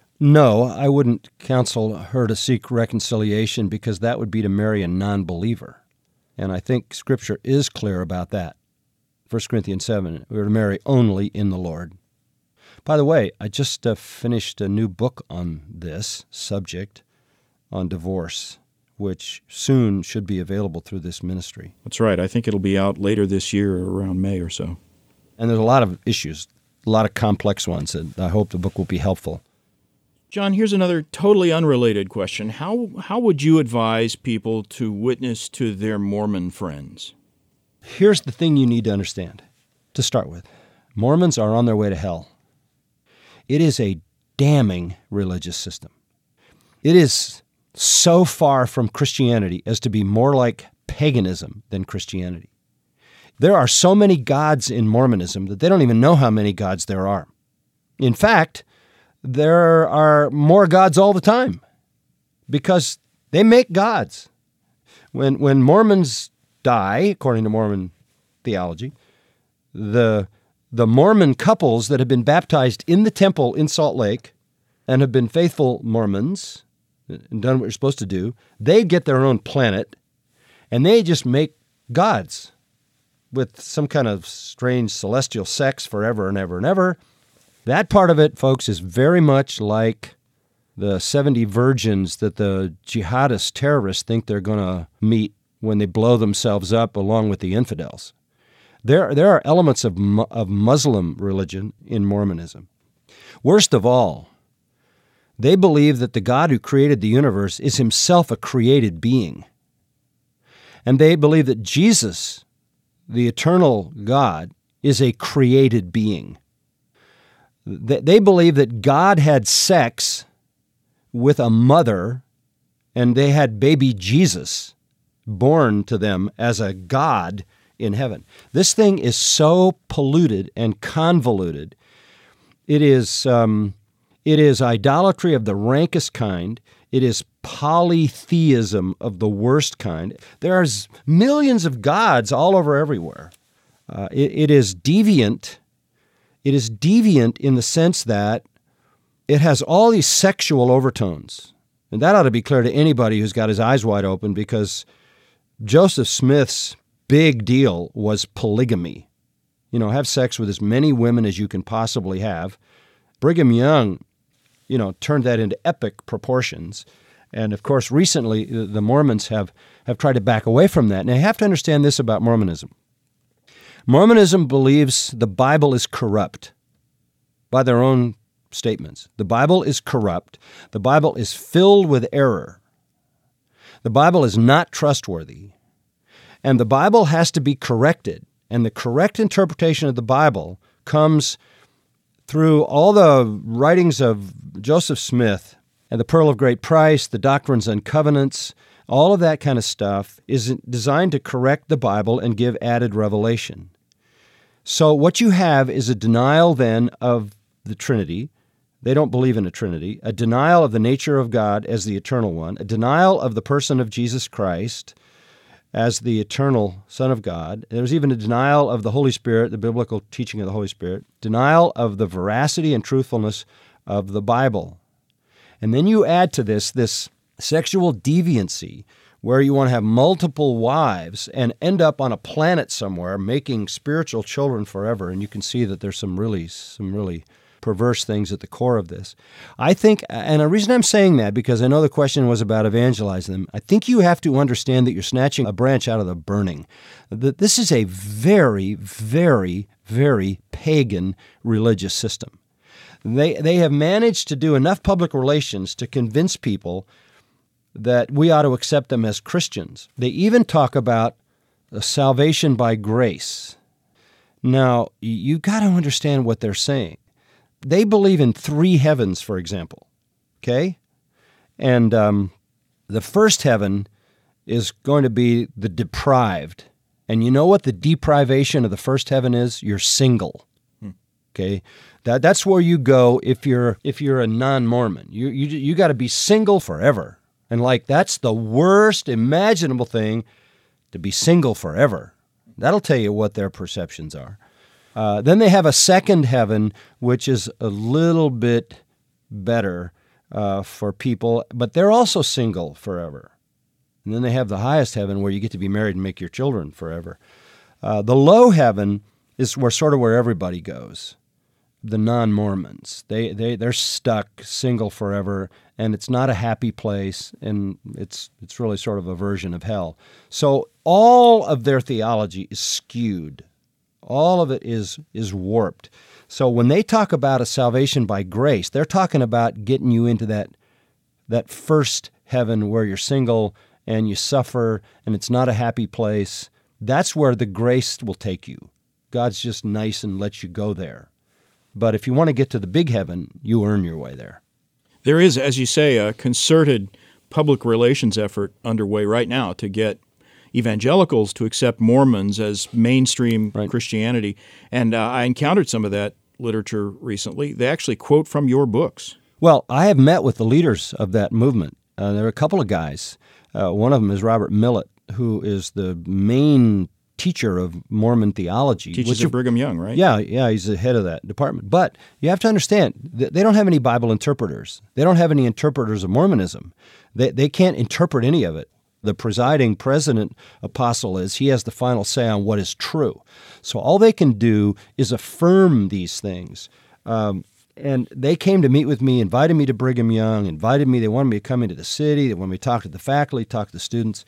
S3: No, I wouldn't counsel her to seek reconciliation, because that would be to marry a non-believer. And I think Scripture is clear about that. First Corinthians seven, we are to marry only in the Lord. By the way, I just uh, finished a new book on this subject, on divorce, which soon should be available through this ministry.
S2: That's right. I think it'll be out later this year or around May or so.
S3: And there's a lot of issues, a lot of complex ones, and I hope the book will be helpful.
S2: John, here's another totally unrelated question. How how would you advise people to witness to their Mormon friends?
S3: Here's the thing you need to understand, to start with. Mormons are on their way to hell. It is a damning religious system. It is so far from Christianity as to be more like paganism than Christianity. There are so many gods in Mormonism that they don't even know how many gods there are. In fact, there are more gods all the time because they make gods. When when Mormons die, according to Mormon theology, the the Mormon couples that have been baptized in the temple in Salt Lake and have been faithful Mormons and done what you're supposed to do, they get their own planet and they just make gods with some kind of strange celestial sex forever and ever and ever. That part of it, folks, is very much like the seventy virgins that the jihadist terrorists think they're going to meet when they blow themselves up along with the infidels. There, there are elements of, of Muslim religion in Mormonism. Worst of all, they believe that the God who created the universe is himself a created being. And they believe that Jesus, the eternal God, is a created being. They believe that God had sex with a mother, and they had baby Jesus born to them as a God in heaven. This thing is so polluted and convoluted. It is um, it is idolatry of the rankest kind. It is polytheism of the worst kind. There's millions of gods all over everywhere. Uh, it, it is deviant. It is deviant in the sense that it has all these sexual overtones. And that ought to be clear to anybody who's got his eyes wide open, because Joseph Smith's big deal was polygamy. You know, have sex with as many women as you can possibly have. Brigham Young, you know, turned that into epic proportions. And of course, recently, the Mormons have, have tried to back away from that. And you have to understand this about Mormonism. Mormonism believes the Bible is corrupt by their own statements. The Bible is corrupt. The Bible is filled with error. The Bible is not trustworthy. And the Bible has to be corrected. And the correct interpretation of the Bible comes through all the writings of Joseph Smith and the Pearl of Great Price, the Doctrines and Covenants. All of that kind of stuff is designed to correct the Bible and give added revelation. So what you have is a denial then of the Trinity. They don't believe in a Trinity. A denial of the nature of God as the eternal one. A denial of the person of Jesus Christ as the eternal Son of God. There's even a denial of the Holy Spirit, the biblical teaching of the Holy Spirit. Denial of the veracity and truthfulness of the Bible. And then you add to this this sexual deviancy, where you want to have multiple wives and end up on a planet somewhere making spiritual children forever. And you can see that there's some really, some really perverse things at the core of this. I think, and the reason I'm saying that, because I know the question was about evangelizing them, I think you have to understand that you're snatching a branch out of the burning. That this is a very, very, very pagan religious system. They they have managed to do enough public relations to convince people that we ought to accept them as Christians. They even talk about salvation by grace. Now, you've got to understand what they're saying. They believe in three heavens, for example, okay? And um, the first heaven is going to be the deprived. And you know what the deprivation of the first heaven is? You're single, hmm. okay? That That's where you go if you're if you're a non-Mormon. You you you got to be single forever. And like, that's the worst imaginable thing, to be single forever. That'll tell you what their perceptions are. Uh, then they have a second heaven, which is a little bit better uh, for people, but they're also single forever. And then they have the highest heaven, where you get to be married and make your children forever. Uh, the low heaven is where sort of where everybody goes. The non-Mormons. They, they, they're stuck single forever, and it's not a happy place, and it's it's really sort of a version of hell. So all of their theology is skewed. All of it is is warped. So when they talk about a salvation by grace, they're talking about getting you into that that first heaven where you're single and you suffer, and it's not a happy place. That's where the grace will take you. God's just nice and lets you go there. But if you want to get to the big heaven, you earn your way there.
S2: There is, as you say, a concerted public relations effort underway right now to get evangelicals to accept Mormons as mainstream right. Christianity. And uh, I encountered some of that literature recently. They actually quote from your books.
S3: Well, I have met with the leaders of that movement. Uh, there are a couple of guys. Uh, one of them is Robert Millett, who is the main teacher of Mormon theology.
S2: Teaches at Brigham Young, right?
S3: Yeah, yeah, he's the head of that department. But you have to understand, they don't have any Bible interpreters. They don't have any interpreters of Mormonism. They they can't interpret any of it. The presiding president apostle is, he has the final say on what is true. So all they can do is affirm these things. Um, and they came to meet with me, invited me to Brigham Young, invited me, they wanted me to come into the city, they wanted me to talk to the faculty, talk to the students.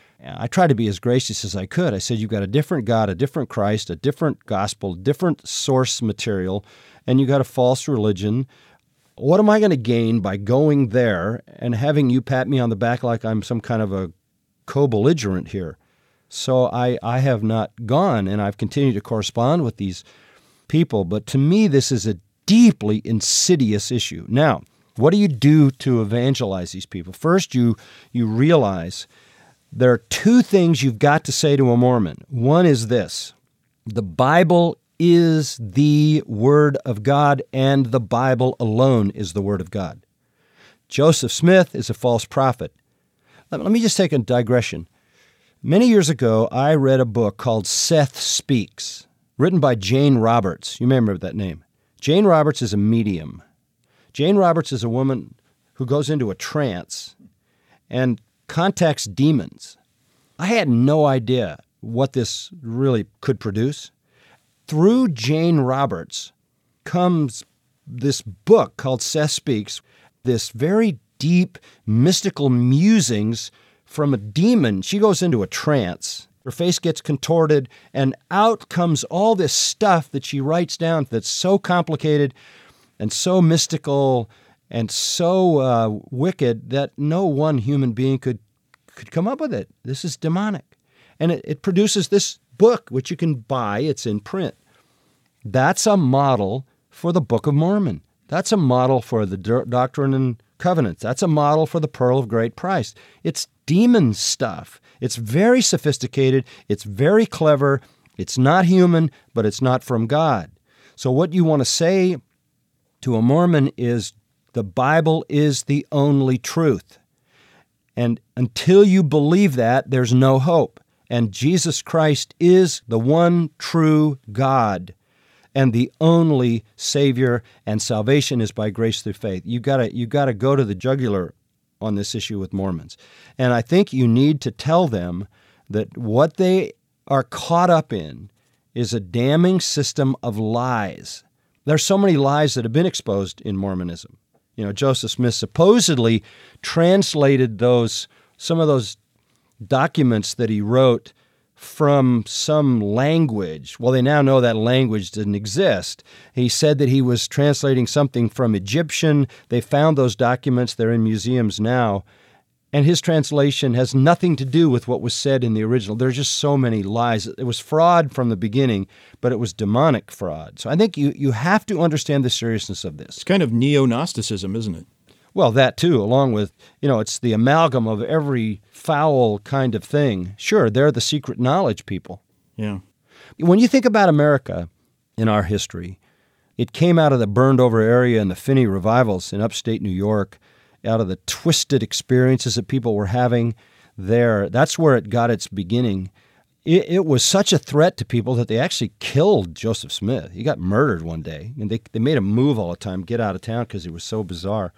S3: I tried to be as gracious as I could. I said, you've got a different God, a different Christ, a different gospel, different source material, and you got a false religion. What am I going to gain by going there and having you pat me on the back like I'm some kind of a co-belligerent here? So I, I have not gone, and I've continued to correspond with these people. But to me, this is a deeply insidious issue. Now, what do you do to evangelize these people? First, you you realize there are two things you've got to say to a Mormon. One is this: the Bible is the Word of God, and the Bible alone is the Word of God. Joseph Smith is a false prophet. Let me just take a digression. Many years ago, I read a book called Seth Speaks, written by Jane Roberts. You may remember that name. Jane Roberts is a medium. Jane Roberts is a woman who goes into a trance and contacts demons. I had no idea what this really could produce. Through Jane Roberts comes this book called Seth Speaks, this very deep mystical musings from a demon. She goes into a trance. Her face gets contorted, and out comes all this stuff that she writes down that's so complicated and so mystical and so uh, wicked that no one human being could could come up with it. This is demonic. And it, it produces this book, which you can buy. It's in print. That's a model for the Book of Mormon. That's a model for the Do- Doctrine and Covenants. That's a model for the Pearl of Great Price. It's demon stuff. It's very sophisticated. It's very clever. It's not human, but it's not from God. So what you want to say to a Mormon is the Bible is the only truth. And until you believe that, there's no hope. And Jesus Christ is the one true God and the only Savior, and salvation is by grace through faith. You gotta, you gotta go to the jugular on this issue with Mormons. And I think you need to tell them that what they are caught up in is a damning system of lies. There's so many lies that have been exposed in Mormonism. You know, Joseph Smith supposedly translated those some of those documents that he wrote from some language. Well, they now know that language didn't exist. He said that he was translating something from Egyptian. They found those documents. They're in museums now. And his translation has nothing to do with what was said in the original. There's just so many lies. It was fraud from the beginning, but it was demonic fraud. So I think you, you have to understand the seriousness of this.
S2: It's kind of neo-Gnosticism, isn't it?
S3: Well, that too, along with, you know, it's the amalgam of every foul kind of thing. Sure, they're the secret knowledge people.
S2: Yeah.
S3: When you think about America in our history, it came out of the burned-over area in the Finney revivals in upstate New York, out of the twisted experiences that people were having there. That's where it got its beginning. It, it was such a threat to people that they actually killed Joseph Smith. He got murdered one day, and they, they made him move all the time, get out of town because he was so bizarre.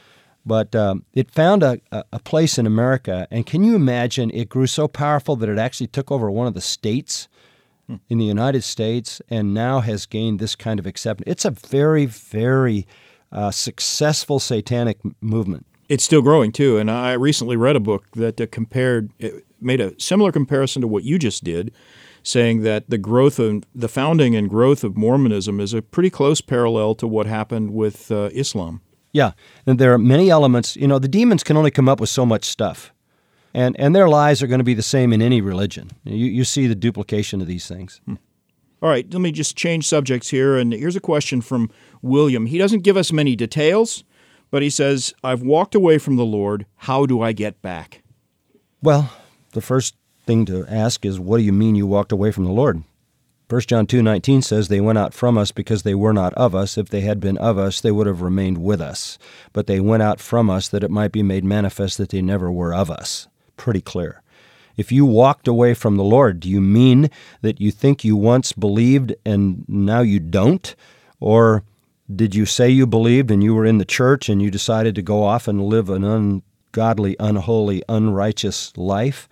S3: But um, it found a, a place in America, and can you imagine it grew so powerful that it actually took over one of the states hmm. in the United States and now has gained this kind of acceptance. It's a very, very uh, successful satanic m- movement.
S2: It's still growing, too. And I recently read a book that uh, compared, it made a similar comparison to what you just did, saying that the growth of the founding and growth of Mormonism is a pretty close parallel to what happened with uh, Islam.
S3: Yeah, and there are many elements. You know, the demons can only come up with so much stuff, and and their lies are going to be the same in any religion. You you see the duplication of these things.
S2: Hmm. All right, let me just change subjects here, and here's a question from William. He doesn't give us many details, but he says, I've walked away from the Lord. How do I get back?
S3: Well, the first thing to ask is, what do you mean you walked away from the Lord? First John two nineteen says, they went out from us because they were not of us. If they had been of us, they would have remained with us. But they went out from us that it might be made manifest that they never were of us. Pretty clear. If you walked away from the Lord, do you mean that you think you once believed and now you don't? Or did you say you believed and you were in the church and you decided to go off and live an ungodly, unholy, unrighteous life?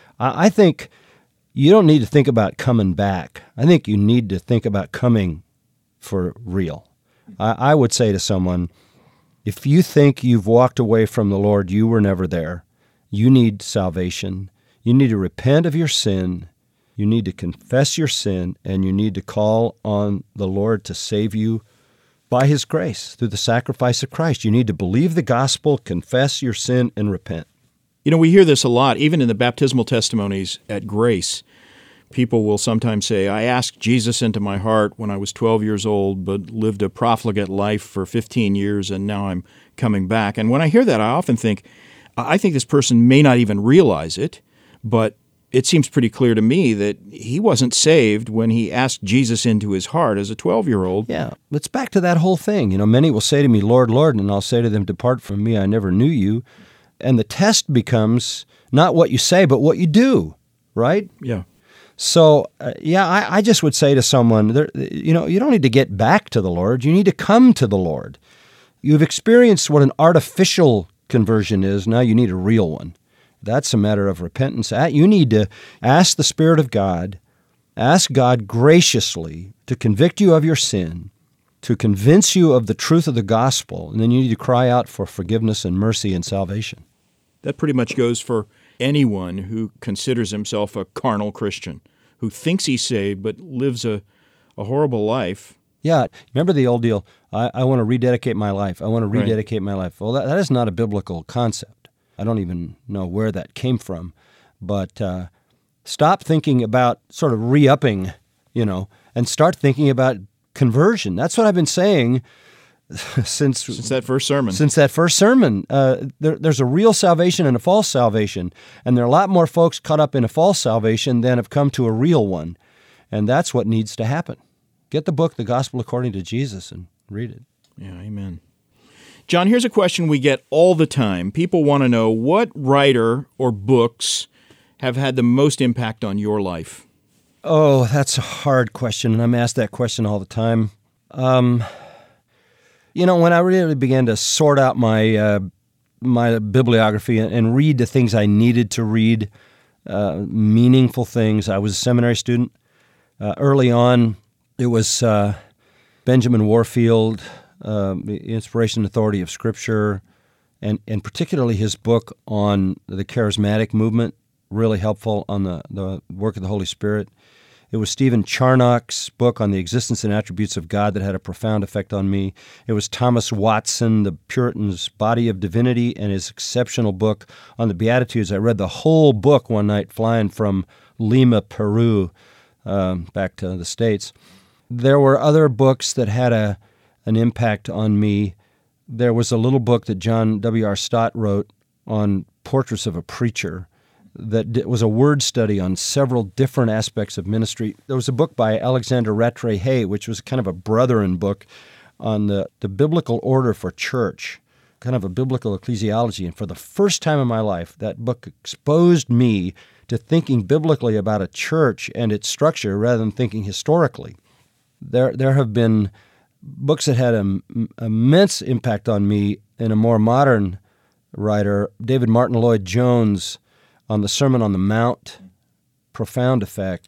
S3: I think you don't need to think about coming back. I think you need to think about coming for real. I, I would say to someone, if you think you've walked away from the Lord, you were never there. You need salvation. You need to repent of your sin. You need to confess your sin, and you need to call on the Lord to save you by His grace through the sacrifice of Christ. You need to believe the gospel, confess your sin, and repent.
S2: You know, we hear this a lot, even in the baptismal testimonies at Grace. People will sometimes say, I asked Jesus into my heart when I was twelve years old, but lived a profligate life for fifteen years, and now I'm coming back. And when I hear that, I often think, I think this person may not even realize it, but it seems pretty clear to me that he wasn't saved when he asked Jesus into his heart as a twelve-year-old.
S3: Yeah, it's back to that whole thing. You know, many will say to me, Lord, Lord, and I'll say to them, depart from me, I never knew you. And the test becomes not what you say, but what you do, right?
S2: Yeah.
S3: So, uh, yeah, I, I just would say to someone, there, you know, you don't need to get back to the Lord. You need to come to the Lord. You've experienced what an artificial conversion is. Now you need a real one. That's a matter of repentance. You need to ask the Spirit of God, ask God graciously to convict you of your sin, to convince you of the truth of the gospel, and then you need to cry out for forgiveness and mercy and salvation.
S2: That pretty much goes for anyone who considers himself a carnal Christian, who thinks he's saved but lives a, a horrible life.
S3: Yeah, remember the old deal, I, I want to rededicate my life, I want to rededicate right. my life. Well, that, that is not a biblical concept. I don't even know where that came from. But uh, stop thinking about sort of re-upping, you know, and start thinking about conversion. That's what I've been saying since
S2: since that first sermon.
S3: Since that first sermon, uh, there, there's a real salvation and a false salvation, and there are a lot more folks caught up in a false salvation than have come to a real one, and that's what needs to happen. Get the book, The Gospel According to Jesus, and read it.
S2: Yeah, amen. John, here's a question we get all the time. People want to know what writer or books have had the most impact on your life.
S3: Oh, that's a hard question, and I'm asked that question all the time. Um, you know, when I really began to sort out my uh, my bibliography and, and read the things I needed to read, uh, meaningful things, I was a seminary student. Uh, early on, it was uh, Benjamin Warfield, uh, The Inspiration and Authority of Scripture, and, and particularly his book on the charismatic movement, really helpful on the, the work of the Holy Spirit. It was Stephen Charnock's book on the existence and attributes of God that had a profound effect on me. It was Thomas Watson, the Puritan's Body of Divinity, and his exceptional book on the Beatitudes. I read the whole book one night flying from Lima, Peru, um, back to the States. There were other books that had a an impact on me. There was a little book that John W R Stott wrote on portraits of a preacher that was a word study on several different aspects of ministry. There was a book by Alexander Rattray Hay, which was kind of a brethren book on the, the biblical order for church, kind of a biblical ecclesiology. And for the first time in my life, that book exposed me to thinking biblically about a church and its structure rather than thinking historically. There, there have been books that had an immense impact on me in a more modern writer, David Martin Lloyd-Jones, on the Sermon on the Mount, profound effect.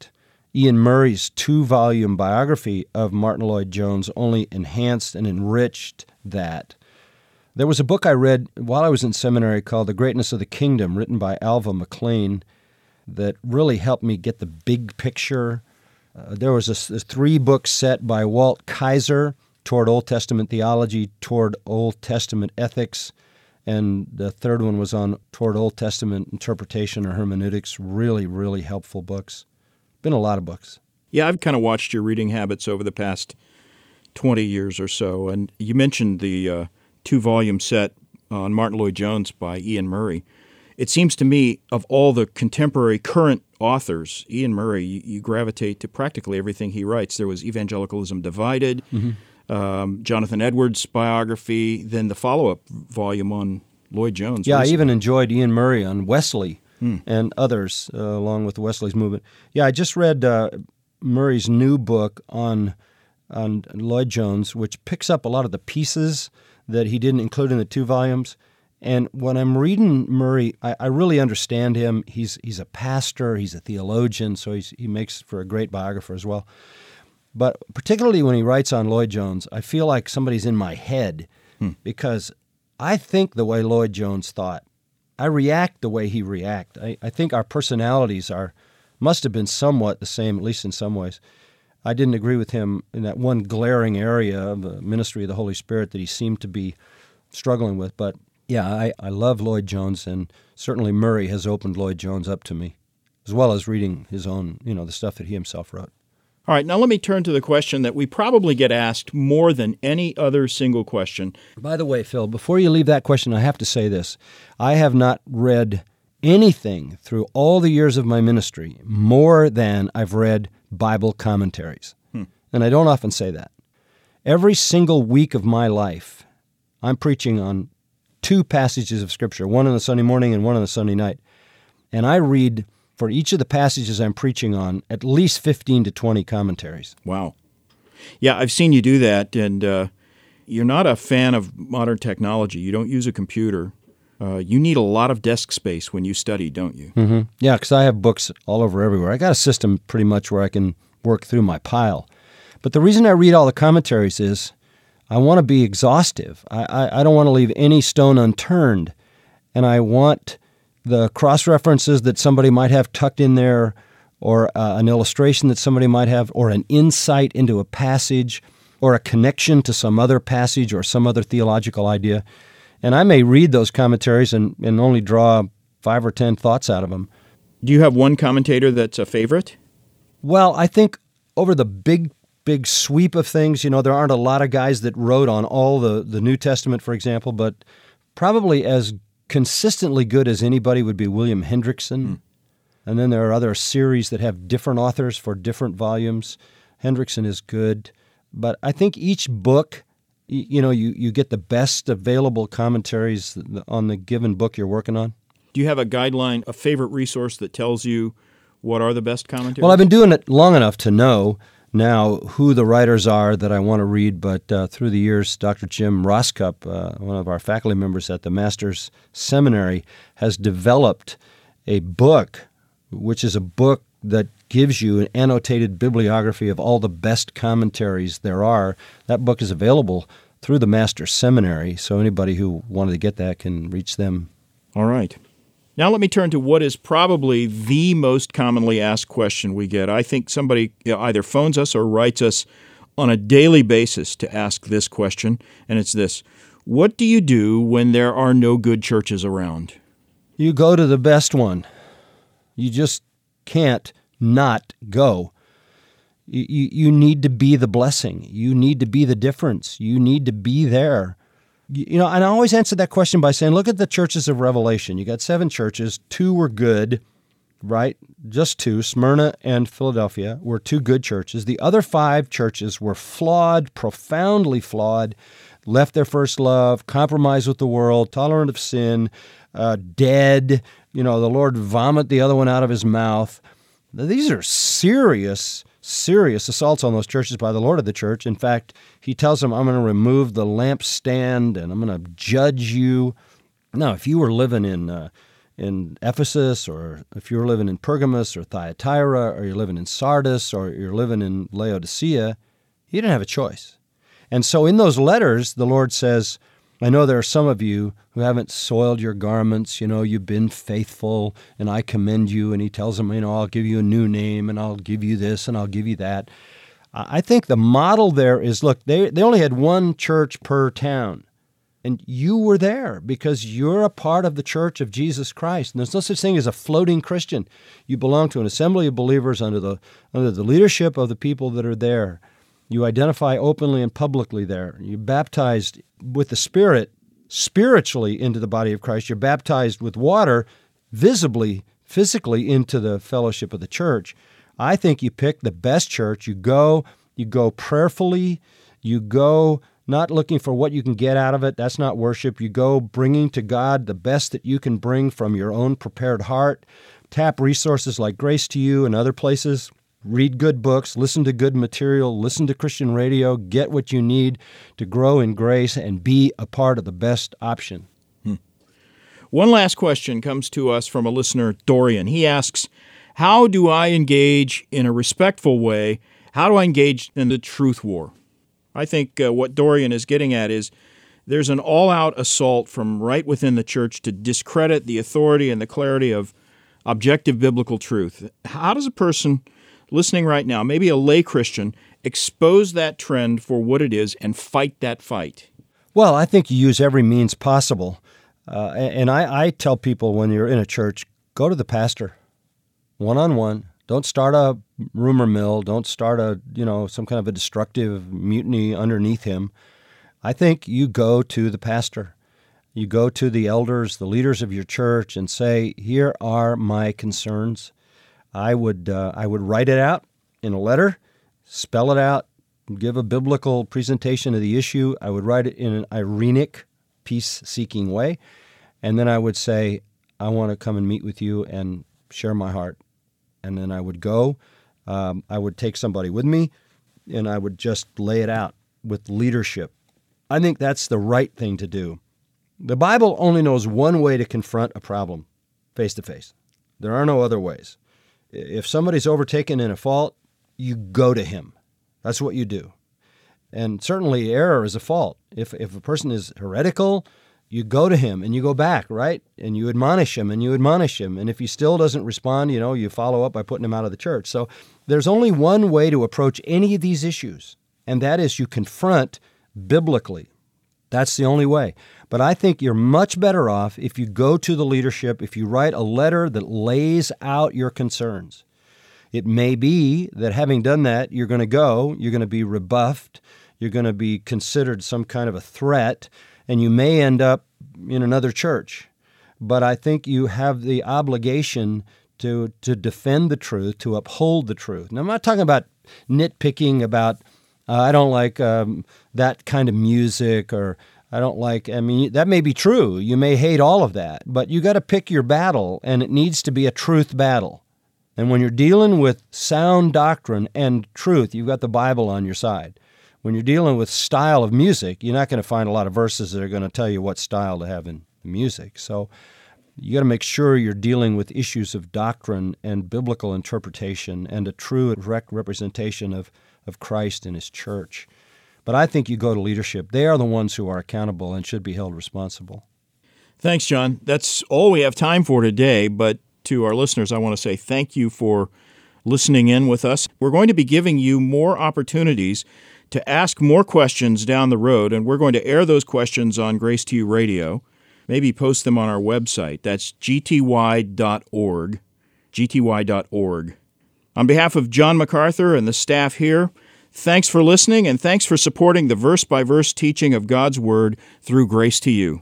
S3: Ian Murray's two-volume biography of Martin Lloyd-Jones only enhanced and enriched that. There was a book I read while I was in seminary called The Greatness of the Kingdom, written by Alva McLean, that really helped me get the big picture. Uh, there was a, a three-book set by Walt Kaiser, Toward Old Testament Theology, Toward Old Testament Ethics, and the third one was on Toward Old Testament Interpretation or Hermeneutics. Really, really helpful books. Been a lot of books.
S2: Yeah, I've kind of watched your reading habits over the past twenty years or so, and you mentioned the uh, two-volume set on Martin Lloyd-Jones by Ian Murray. It seems to me, of all the contemporary current authors, Ian Murray, you, you gravitate to practically everything he writes. There was Evangelicalism Divided, mm-hmm. um, Jonathan Edwards' biography, then the follow-up volume on Lloyd-Jones.
S3: Yeah,
S2: recently.
S3: I even enjoyed Ian Murray on Wesley.
S2: Hmm.
S3: and others, uh, along with Wesley's movement. Yeah, I just read uh, Murray's new book on on Lloyd-Jones, which picks up a lot of the pieces that he didn't include in the two volumes. And when I'm reading Murray, I, I really understand him. He's he's a pastor, he's a theologian, so he's, he makes for a great biographer as well. But particularly when he writes on Lloyd-Jones, I feel like somebody's in my head hmm. because I think the way Lloyd-Jones thought. I react the way he reacted. I, I think our personalities are must have been somewhat the same, at least in some ways. I didn't agree with him in that one glaring area of the ministry of the Holy Spirit that he seemed to be struggling with. But yeah, I, I love Lloyd-Jones, and certainly Murray has opened Lloyd-Jones up to me, as well as reading his own, you know, the stuff that he himself wrote.
S2: All right, now let me turn to the question that we probably get asked more than any other single question.
S3: By the way, Phil, before you leave that question, I have to say this. I have not read anything through all the years of my ministry more than I've read Bible commentaries. Hmm. And I don't often say that. Every single week of my life, I'm preaching on two passages of Scripture, one on the Sunday morning and one on the Sunday night. And I read, for each of the passages I'm preaching on, at least fifteen to twenty commentaries.
S2: Wow. Yeah, I've seen you do that, and uh, you're not a fan of modern technology. You don't use a computer. Uh, you need a lot of desk space when you study, don't you?
S3: Mm-hmm. Yeah, because I have books all over everywhere. I got a system pretty much where I can work through my pile. But the reason I read all the commentaries is I want to be exhaustive. I, I, I don't want to leave any stone unturned, and I want the cross-references that somebody might have tucked in there, or uh, an illustration that somebody might have, or an insight into a passage, or a connection to some other passage or some other theological idea. And I may read those commentaries and, and only draw five or ten thoughts out of them.
S2: Do you have one commentator that's a favorite?
S3: Well, I think over the big, big sweep of things, you know, there aren't a lot of guys that wrote on all the, the New Testament, for example, but probably as consistently good as anybody would be William Hendrickson. Hmm. And then there are other series that have different authors for different volumes. Hendrickson is good. But I think each book, you know, you, you get the best available commentaries on the given book you're working on.
S2: Do you have a guideline, a favorite resource that tells you what are the best commentaries?
S3: Well, I've been doing it long enough to know now who the writers are that I want to read, but uh, through the years, Doctor Jim Roskup, uh, one of our faculty members at the Master's Seminary, has developed a book, which is a book that gives you an annotated bibliography of all the best commentaries there are. That book is available through the Master's Seminary, so anybody who wanted to get that can reach them.
S2: All right. Now let me turn to what is probably the most commonly asked question we get. I think somebody either phones us or writes us on a daily basis to ask this question, and it's this: what do you do when there are no good churches around?
S3: You go to the best one. You just can't not go. You, you, you need to be the blessing. You need to be the difference. You need to be there. You know, and I always answer that question by saying, look at the churches of Revelation. You got seven churches. Two were good, right? Just two. Smyrna and Philadelphia were two good churches. The other five churches were flawed, profoundly flawed, left their first love, compromised with the world, tolerant of sin, uh, dead. You know, the Lord vomit the other one out of his mouth. These are serious, serious assaults on those churches by the Lord of the church. In fact, he tells them, I'm going to remove the lampstand and I'm going to judge you. Now, if you were living in uh, in Ephesus, or if you're living in Pergamos or Thyatira, or you're living in Sardis, or you're living in Laodicea, you didn't have a choice. And so in those letters, the Lord says, I know there are some of you who haven't soiled your garments. You know, you've been faithful, and I commend you. And he tells them, you know, I'll give you a new name, and I'll give you this, and I'll give you that. I think the model there is, look, they, they only had one church per town. And you were there because you're a part of the church of Jesus Christ. And there's no such thing as a floating Christian. You belong to an assembly of believers under the under the leadership of the people that are there. You identify openly and publicly there. You're baptized with the Spirit spiritually into the body of Christ. You're baptized with water visibly, physically into the fellowship of the church. I think you pick the best church. You go, you go prayerfully. You go not looking for what you can get out of it. That's not worship. You go bringing to God the best that you can bring from your own prepared heart. Tap resources like Grace to You and other places. Read good books, listen to good material, listen to Christian radio, get what you need to grow in grace and be a part of the best option.
S2: Hmm. One last question comes to us from a listener, Dorian. He asks, how do I engage in a respectful way? How do I engage in the truth war? I think uh, what Dorian is getting at is there's an all-out assault from right within the church to discredit the authority and the clarity of objective biblical truth. How does a person listening right now, maybe a lay Christian, expose that trend for what it is and fight that fight?
S3: Well, I think you use every means possible. Uh, and I, I tell people when you're in a church, go to the pastor, one-on-one. Don't start a rumor mill. Don't start a, you know, some kind of a destructive mutiny underneath him. I think you go to the pastor. You go to the elders, the leaders of your church, and say, here are my concerns. I would uh, I would write it out in a letter, spell it out, give a biblical presentation of the issue. I would write it in an irenic, peace-seeking way, and then I would say, I want to come and meet with you and share my heart. And then I would go. Um, I would take somebody with me, and I would just lay it out with leadership. I think that's the right thing to do. The Bible only knows one way to confront a problem, face-to-face. There are no other ways. If somebody's overtaken in a fault, you go to him. That's what you do. And certainly error is a fault. If if a person is heretical, you go to him and you go back, right? And you admonish him and you admonish him. And if he still doesn't respond, you know, you follow up by putting him out of the church. So there's only one way to approach any of these issues, and that is you confront biblically. That's the only way. But I think you're much better off if you go to the leadership, if you write a letter that lays out your concerns. It may be that having done that, you're going to go, you're going to be rebuffed, you're going to be considered some kind of a threat, and you may end up in another church. But I think you have the obligation to to defend the truth, to uphold the truth. Now, I'm not talking about nitpicking about, uh, I don't like um, that kind of music, or I don't like, I mean, that may be true. You may hate all of that, but you got to pick your battle, and it needs to be a truth battle. And when you're dealing with sound doctrine and truth, you've got the Bible on your side. When you're dealing with style of music, you're not going to find a lot of verses that are going to tell you what style to have in music. So you got to make sure you're dealing with issues of doctrine and biblical interpretation and a true and direct representation of, of Christ and His church. But I think you go to leadership. They are the ones who are accountable and should be held responsible.
S2: Thanks, John. That's all we have time for today, but to our listeners, I want to say thank you for listening in with us. We're going to be giving you more opportunities to ask more questions down the road, and we're going to air those questions on Grace to You Radio, maybe post them on our website. That's g t y dot org, g t y dot org. On behalf of John MacArthur and the staff here, thanks for listening, and thanks for supporting the verse-by-verse teaching of God's Word through Grace to You.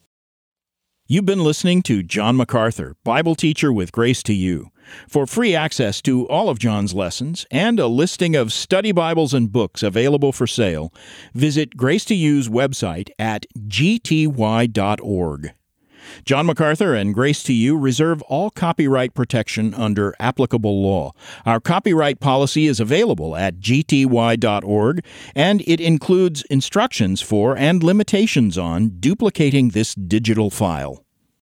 S2: You've been listening to John MacArthur, Bible teacher with Grace to You. For free access to all of John's lessons and a listing of study Bibles and books available for sale, visit Grace to You's website at g t y dot org. John MacArthur and Grace to You reserve all copyright protection under applicable law. Our copyright policy is available at g t y dot org, and it includes instructions for and limitations on duplicating this digital file.